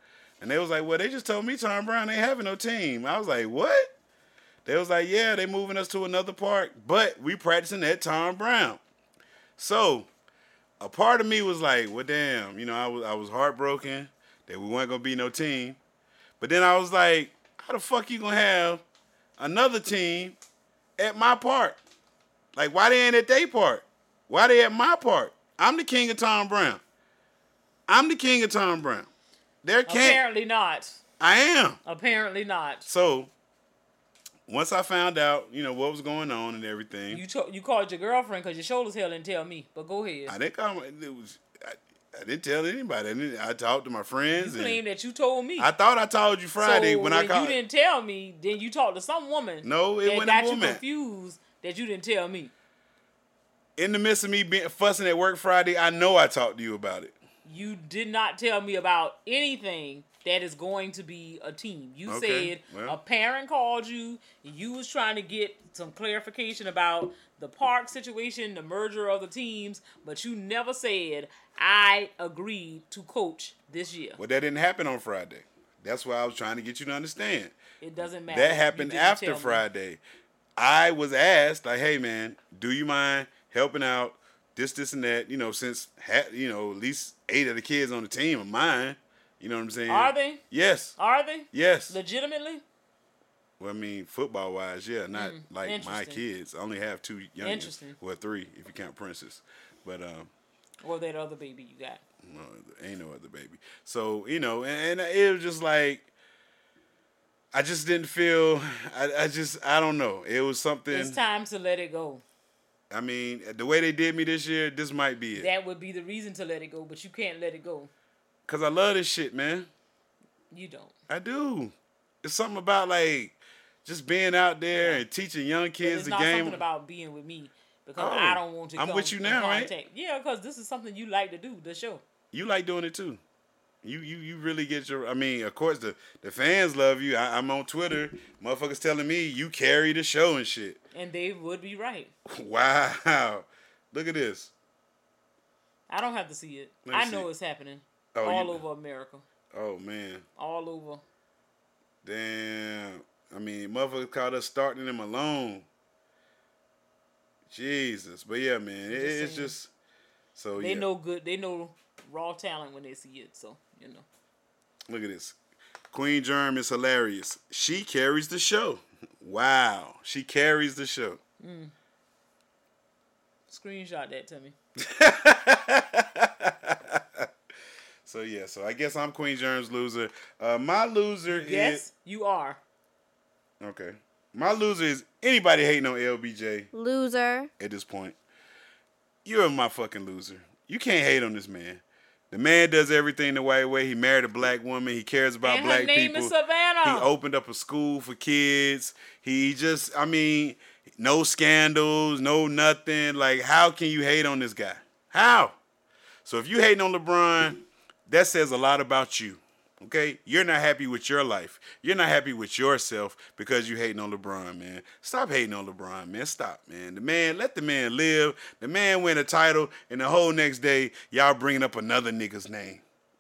Speaker 7: And they was like, well, they just told me Tom Brown ain't having no team. I was like, what? They was like, yeah, they moving us to another park, but we practicing at Tom Brown. So a part of me was like, well, damn, you know, I was I was heartbroken that we weren't gonna be no team. But then I was like, how the fuck you gonna have another team at my park? Like, why they ain't at their park? Why they at my park? I'm the king of Tom Brown. I'm the king of Tom Brown. There can't.
Speaker 8: Apparently not.
Speaker 7: I am.
Speaker 8: Apparently not.
Speaker 7: So once I found out, you know, what was going on and everything.
Speaker 8: You to- you called your girlfriend because your shoulders hell didn't tell me. But go ahead.
Speaker 7: I didn't call my, it was. I, I didn't tell anybody. I, didn't, I talked to my friends.
Speaker 8: You claim that you told me.
Speaker 7: I thought I told you Friday
Speaker 8: so
Speaker 7: when,
Speaker 8: when
Speaker 7: I called.
Speaker 8: you didn't tell me, then you talked to some woman.
Speaker 7: No, it
Speaker 8: that
Speaker 7: wasn't
Speaker 8: got
Speaker 7: a woman.
Speaker 8: you confused that you didn't tell me.
Speaker 7: In the midst of me being fussing at work Friday, I know I talked to you about it.
Speaker 8: You did not tell me about anything that is going to be a team. You
Speaker 7: Okay,
Speaker 8: said
Speaker 7: well.
Speaker 8: a parent called you. You was trying to get some clarification about the park situation, the merger of the teams, but you never said, I agreed to coach this year.
Speaker 7: Well, that didn't happen on Friday. That's why I was trying to get you to understand.
Speaker 8: It doesn't matter.
Speaker 7: That
Speaker 8: You
Speaker 7: happened
Speaker 8: didn't
Speaker 7: after
Speaker 8: tell me.
Speaker 7: Friday. I was asked, like, hey, man, do you mind helping out this, this, and that? You know, since, ha- you know, at least eight of the kids on the team are mine. You know what I'm saying?
Speaker 8: Are they?
Speaker 7: Yes.
Speaker 8: Are they?
Speaker 7: Yes.
Speaker 8: Legitimately?
Speaker 7: Well, I mean, football-wise, yeah, not
Speaker 8: Mm,
Speaker 7: like my
Speaker 8: interesting.
Speaker 7: kids. I only have two young
Speaker 8: Interesting.
Speaker 7: Well, three, if you count Princess. But, um,
Speaker 8: Or that other baby you got?
Speaker 7: no, there ain't no other baby. So, you know, and, and it was just like, I just didn't feel, I, I just, I don't know. It was something.
Speaker 8: It's time to let it go.
Speaker 7: I mean, the way they did me this year, this might be it.
Speaker 8: That would be the reason to let it go, but you can't let it go.
Speaker 7: Because I love this shit, man.
Speaker 8: You don't.
Speaker 7: I do. It's something about, like, just being out there and teaching young
Speaker 8: But
Speaker 7: kids
Speaker 8: it's
Speaker 7: the
Speaker 8: not
Speaker 7: game.
Speaker 8: something about being with me because
Speaker 7: Oh,
Speaker 8: I don't want to
Speaker 7: I'm
Speaker 8: come
Speaker 7: with you
Speaker 8: in
Speaker 7: now, right?
Speaker 8: contact. Yeah, because this is something you like to do, the show.
Speaker 7: You like doing it, too. You you you really get your, I mean, of course, the, the fans love you. I, I'm on Twitter. Motherfuckers telling me you carry the show and shit.
Speaker 8: And they would be right.
Speaker 7: Wow. Look at this.
Speaker 8: I don't have to see it.
Speaker 7: Let me
Speaker 8: I
Speaker 7: see.
Speaker 8: know it's happening
Speaker 7: Oh,
Speaker 8: all
Speaker 7: you-
Speaker 8: over America.
Speaker 7: Oh, man.
Speaker 8: All over.
Speaker 7: Damn. I mean, motherfuckers called us starting them alone. Jesus. But yeah, man, it,
Speaker 8: Just
Speaker 7: it's
Speaker 8: saying.
Speaker 7: just, so
Speaker 8: They
Speaker 7: yeah.
Speaker 8: know good. They know raw talent when they see it. So, you know.
Speaker 7: Look at this. Queen Germ is hilarious. She carries the show. Wow. She carries the show.
Speaker 8: Mm. Screenshot that to me.
Speaker 7: So yeah, so I guess I'm Queen Germ's loser. Uh, my loser
Speaker 8: Yes,
Speaker 7: is
Speaker 8: you are.
Speaker 7: okay. My loser is anybody hating on L B J
Speaker 10: Loser.
Speaker 7: at this point. You're my fucking loser. You can't hate on this man. The man does everything the right way. He married a black woman. He cares about
Speaker 8: And
Speaker 7: black
Speaker 8: her name
Speaker 7: people.
Speaker 8: is Savannah.
Speaker 7: He opened up a school for kids. He just, I mean, no scandals, no nothing. Like, how can you hate on this guy? How? So if you hating on LeBron, that says a lot about you. Okay? You're not happy with your life. You're not happy with yourself because you hating on LeBron, man. Stop hating on LeBron, man. Stop, man. The man, let the man live. The man win a title, and the whole next day, y'all bringing up another nigga's name.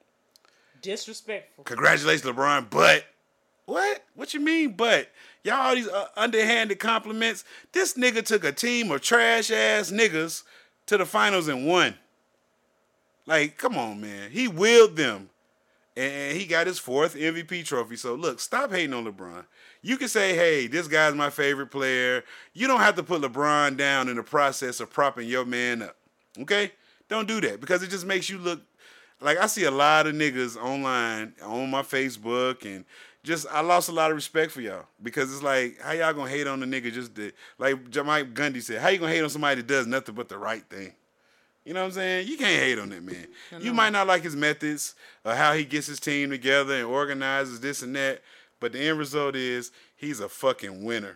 Speaker 8: Disrespectful.
Speaker 7: Congratulations, LeBron, but what? What you mean, but? Y'all all these uh, underhanded compliments. This nigga took a team of trash-ass niggas to the finals and won. Like, come on, man. He willed them. And he got his fourth M V P trophy. So, look, stop hating on LeBron. You can say, hey, this guy's my favorite player. You don't have to put LeBron down in the process of propping your man up. Okay? Don't do that because it just makes you look like I see a lot of niggas online on my Facebook and just I lost a lot of respect for y'all because it's like, how y'all gonna hate on the nigga just to, like Mike Gundy said, how you gonna hate on somebody that does nothing but the right thing? You know what I'm saying? You can't hate on that man. You might not like his methods or how he gets his team together and organizes this and that, but the end result is he's a fucking winner.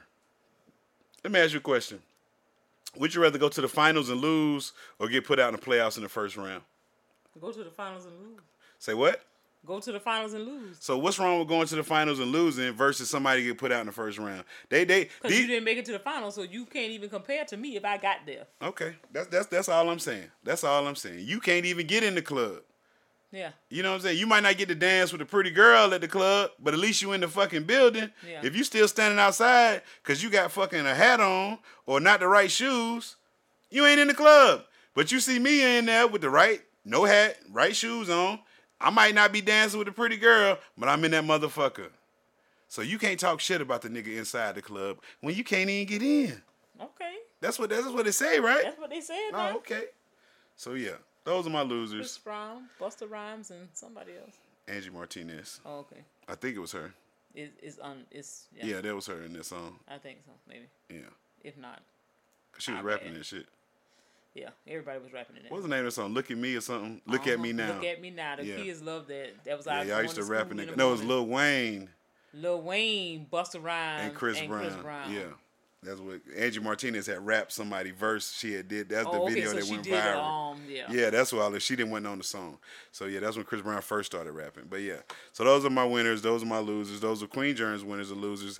Speaker 7: Let me ask you a question. Would you rather go to the finals and lose or get put out in the playoffs in the first round?
Speaker 8: Go to the finals and lose.
Speaker 7: Say what?
Speaker 8: Go to the finals and lose.
Speaker 7: So what's wrong with going to the finals and losing versus somebody get put out in the first round? They they
Speaker 8: Because
Speaker 7: the-
Speaker 8: you didn't make it to the finals, so you can't even compare to me if I got there.
Speaker 7: Okay, that's that's that's all I'm saying. That's all I'm saying. You can't even get in the club.
Speaker 8: Yeah.
Speaker 7: You know what I'm saying? You might not get to dance with a pretty girl at the club, but at least you in the fucking building.
Speaker 8: Yeah.
Speaker 7: If you still standing outside because you got fucking a hat on or not the right shoes, you ain't in the club. But you see me in there with the right, no hat, right shoes on. I might not be dancing with a pretty girl, but I'm in that motherfucker. So you can't talk shit about the nigga inside the club when you can't even get in.
Speaker 8: Okay.
Speaker 7: That's what that's what they say, right?
Speaker 8: That's what they said.
Speaker 7: Oh,
Speaker 8: man.
Speaker 7: okay. So yeah, those are my losers.
Speaker 8: Chris Brown, Busta Rhymes, and somebody else.
Speaker 7: Angie Martinez.
Speaker 8: Oh, okay.
Speaker 7: I think it was her.
Speaker 8: It, it's on. It's yeah.
Speaker 7: Yeah, that was her in that song.
Speaker 8: I think so. Maybe.
Speaker 7: Yeah.
Speaker 8: If not.
Speaker 7: Cause she was
Speaker 8: I'll
Speaker 7: rapping
Speaker 8: bet.
Speaker 7: that shit.
Speaker 8: Yeah, everybody was rapping in that.
Speaker 7: What was the name of the song? Look at Me or something? Look
Speaker 8: uh-huh.
Speaker 7: at Me Now.
Speaker 8: Look at Me Now. The
Speaker 7: Yeah.
Speaker 8: kids love that. That was
Speaker 7: Yeah,
Speaker 8: our
Speaker 7: y'all used to
Speaker 8: going
Speaker 7: rap
Speaker 8: school
Speaker 7: in
Speaker 8: in
Speaker 7: it.
Speaker 8: the
Speaker 7: No, it was
Speaker 8: morning.
Speaker 7: Lil Wayne
Speaker 8: Lil Wayne, Busta Rhymes,
Speaker 7: and Chris,
Speaker 8: and
Speaker 7: Brown.
Speaker 8: Chris Brown.
Speaker 7: Yeah. That's what Angie Martinez had rapped somebody verse she had did. That's the
Speaker 8: Oh, okay,
Speaker 7: video
Speaker 8: so
Speaker 7: that
Speaker 8: she
Speaker 7: went
Speaker 8: did,
Speaker 7: viral.
Speaker 8: um, yeah.
Speaker 7: Yeah, that's why she didn't went on the song. So yeah, that's when Chris Brown first started rapping. But yeah, so those are my winners. Those are my losers. Those are Queen Germ's winners and losers.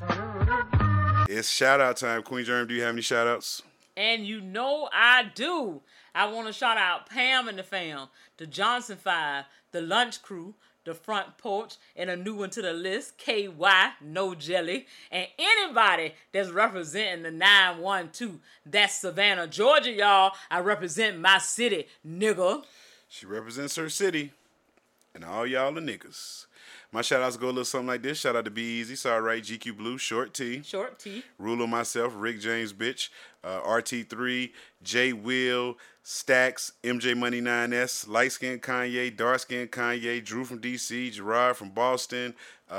Speaker 7: It's shout out time. Queen Germ, do you have any shout outs?
Speaker 8: And you know I do. I want to shout out Pam and the fam, the Johnson Five, the Lunch Crew, the Front Porch, and a new one to the list, K Y, No Jelly, and anybody that's representing the nine one two. That's Savannah, Georgia, y'all. I represent my city, nigga.
Speaker 7: She represents her city, and all y'all are niggas. My shout outs go a little something like this. Shout out to Be Easy, Sorry Right, G Q Blue, Short T.
Speaker 8: Short T.
Speaker 7: Ruler Myself, Rick James Bitch, uh, R T three, J Will, Stacks, M J Money nine S, Light Skin Kanye, Dark Skin Kanye, Drew from D C, Gerard from Boston,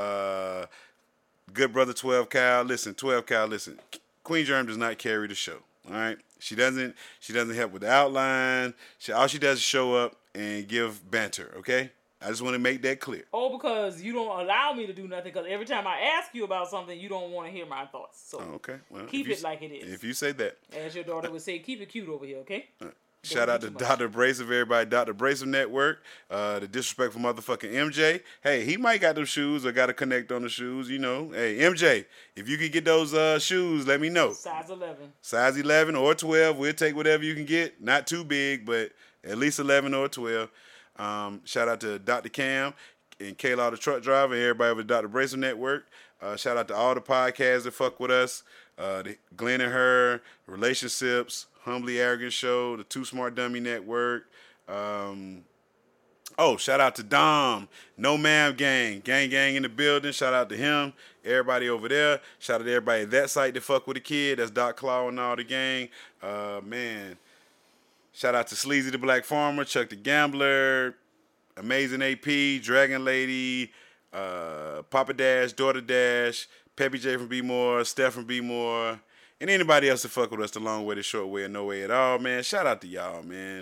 Speaker 7: uh, Good Brother twelve Cal. Listen, twelve Cal, listen. Queen Germ does not carry the show. All right? She doesn't she doesn't help with the outline. She, all she does is show up and give banter, okay? I just want to make that clear.
Speaker 8: Oh, because you don't allow me to do nothing. Because every time I ask you about something, you don't want to hear my thoughts. So
Speaker 7: Oh, okay. Well,
Speaker 8: keep
Speaker 7: if
Speaker 8: it
Speaker 7: you,
Speaker 8: like it is.
Speaker 7: If you say that.
Speaker 8: As your daughter would say, keep it cute over here, okay?
Speaker 7: Uh, Shout out to Doctor Abrasive, everybody. Doctor Abrasive Network. Uh, the disrespectful motherfucking M J. Hey, he might got them shoes or got to connect on the shoes, you know. Hey, M J, if you can get those uh, shoes, let me know.
Speaker 8: Size eleven.
Speaker 7: Size eleven or twelve. We'll take whatever you can get. Not too big, but at least eleven or twelve. Um, shout out to Doctor Cam and Kayla, the truck driver, and everybody over the Doctor Abrasive Network. Uh, shout out to all the podcasts that fuck with us. Uh, the Glenn and Her, Relationships, Humbly Arrogant Show, the Too Smart Dummy Network. Um, oh, shout out to Dom, No Ma'am Gang, Gang Gang in the building. Shout out to him, everybody over there. Shout out to everybody at that site that fuck with the kid. That's Doc Claw and all the gang. Uh, man, shout out to Sleazy the Black Farmer, Chuck the Gambler, Amazing A P, Dragon Lady, uh, Papa Dash, Daughter Dash, Peppy J from B More, Steph from B More, and anybody else that fuck with us the long way, the short way, or no way at all, man. Shout out to y'all, man.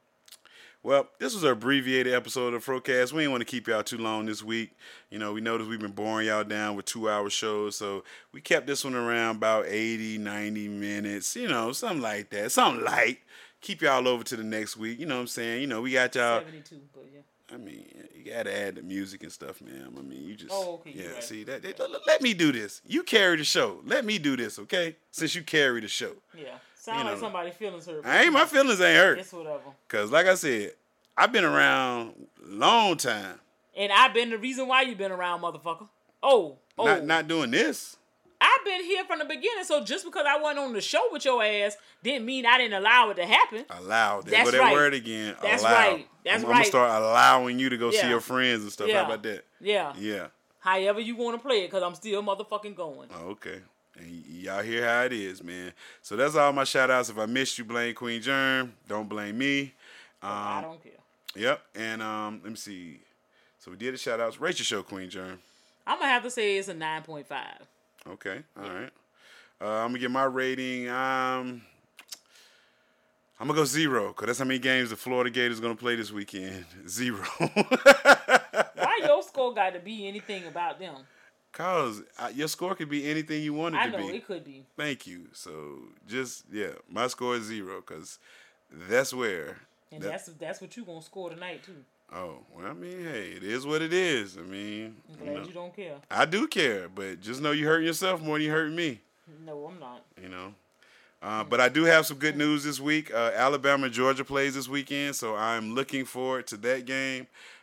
Speaker 7: Well, this was an abbreviated episode of Frocast. We ain't want to keep y'all too long this week. You know, we noticed we've been boring y'all down with two-hour shows, so we kept this one around about eighty, ninety minutes, you know, something like that. Something light. Keep y'all over to the next week. You know what I'm saying? You know, we got y'all.
Speaker 8: seventy-two, but yeah.
Speaker 7: I mean, you got to add the music and stuff, man. I mean, you just.
Speaker 8: Oh, okay.
Speaker 7: Yeah,
Speaker 8: Right.
Speaker 7: see, that, that, let me do this. You carry the show. Let me do this, okay? Since you carry the show.
Speaker 8: Yeah. Sound
Speaker 7: You
Speaker 8: like
Speaker 7: know.
Speaker 8: somebody feelings hurt.
Speaker 7: I ain't, my feelings ain't hurt.
Speaker 8: It's whatever.
Speaker 7: Because, like I said, I've been around a long time.
Speaker 8: And I've been the reason why you've been around, motherfucker. Oh, oh.
Speaker 7: Not, not doing this.
Speaker 8: I've been here from the beginning, so just because I wasn't on the show with your ass didn't mean I didn't allow it to happen.
Speaker 7: Allow. There
Speaker 8: That's
Speaker 7: go that
Speaker 8: right.
Speaker 7: word again.
Speaker 8: That's
Speaker 7: allow.
Speaker 8: right. That's
Speaker 7: I'm,
Speaker 8: right.
Speaker 7: I'm going to start allowing you to go see
Speaker 8: Yeah.
Speaker 7: your friends and stuff.
Speaker 8: Yeah.
Speaker 7: How about that?
Speaker 8: Yeah.
Speaker 7: Yeah.
Speaker 8: However you want to play it, because I'm still motherfucking going.
Speaker 7: Oh, okay. And y- y'all hear how it is, man. So that's all my shout outs. If I missed you, blame Queen Germ. Don't blame me. Um,
Speaker 8: I don't care.
Speaker 7: Yep. And um, let me see. So we did the shout outs. Rate your show, Queen Germ.
Speaker 8: I'm going to have to say it's a nine point five.
Speaker 7: Okay. All right. Uh, I'm going to get my rating. Um, I'm going to go zero, because that's how many games the Florida Gators going to play this weekend. Zero.
Speaker 8: Why your score got to be anything about them?
Speaker 7: Because your score could be anything you want it
Speaker 8: I
Speaker 7: to
Speaker 8: know,
Speaker 7: be.
Speaker 8: it could be.
Speaker 7: Thank you. So just, yeah, my score is zero, because that's where.
Speaker 8: And
Speaker 7: that-
Speaker 8: that's that's what you going to score tonight, too.
Speaker 7: Oh, well, I mean, hey, it is what it is. I mean,
Speaker 8: I'm
Speaker 7: you
Speaker 8: glad
Speaker 7: know.
Speaker 8: you don't care.
Speaker 7: I do care, but just know you hurting yourself more than you hurting me.
Speaker 8: No, I'm not.
Speaker 7: You know. Uh, but I do have some good news this week. Uh, Alabama and Georgia plays this weekend, so I'm looking forward to that game.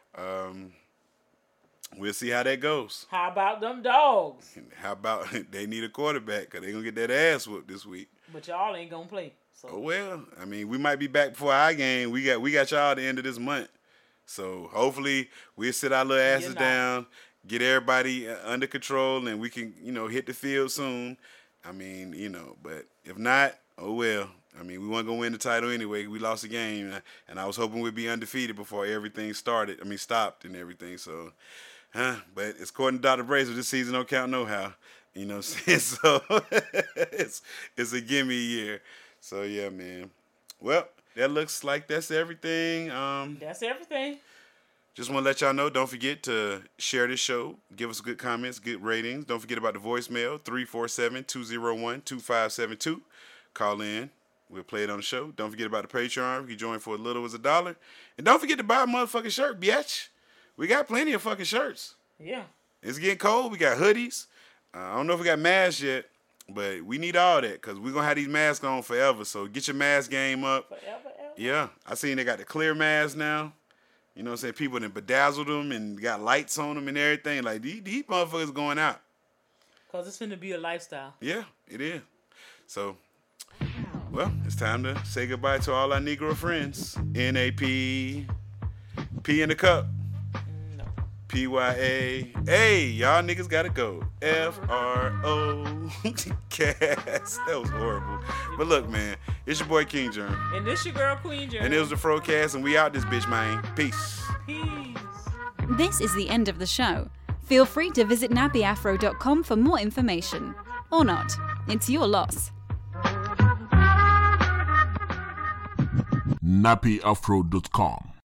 Speaker 7: Um, we'll see how that goes.
Speaker 8: How about them dogs?
Speaker 7: How about they need a quarterback because they're going to get that ass whooped this week.
Speaker 8: But y'all ain't going to play. So.
Speaker 7: Oh, well, I mean, we might be back before our game. We got we got y'all at the end of this month. So hopefully we'll sit our little asses down, get everybody under control, and we can, you know, hit the field soon. I mean, you know, but if not, oh, well. I mean, we weren't going to win the title anyway. We lost the game, and I was hoping we'd be undefeated before everything started. I mean, stopped and everything. So, huh? But it's according to Doctor Brazier, this season don't count no how. You know what I'm saying? So, it's, it's a gimme year. So, yeah, man. Well, that looks like that's everything. Um,
Speaker 8: that's everything.
Speaker 7: Just want to let y'all know, don't forget to share this show. Give us good comments, good ratings. Don't forget about the voicemail, three four seven, two oh one, two five seven two. Call in. We'll play it on the show. Don't forget about the Patreon. You can join for as little as a dollar. And don't forget to buy a motherfucking shirt, bitch. We got plenty of fucking shirts.
Speaker 8: Yeah.
Speaker 7: It's getting cold. We got hoodies. Uh, I don't know if we got masks yet, but we need all that because we're going to have these masks on forever. So get your mask game up.
Speaker 8: Forever, ever.
Speaker 7: Yeah. I seen they got the clear masks now. You know what I'm saying? People that bedazzled them and got lights on them and everything. Like, these, these motherfuckers going out.
Speaker 8: Because it's going to be a lifestyle.
Speaker 7: Yeah, it is. So... well, it's time to say goodbye to all our Negro friends. N A P, P in the cup.
Speaker 8: No.
Speaker 7: P Y A. Hey, y'all niggas gotta go. F R O. Cast. That was horrible. But look, man, it's your boy King Germ.
Speaker 8: And this your girl Queen Germ.
Speaker 7: And it was the Frocast, and we out this bitch, man. Peace.
Speaker 8: Peace.
Speaker 10: This is the end of the show. Feel free to visit nappy afro dot com for more information. Or not. It's your loss.
Speaker 11: nappy afro dot com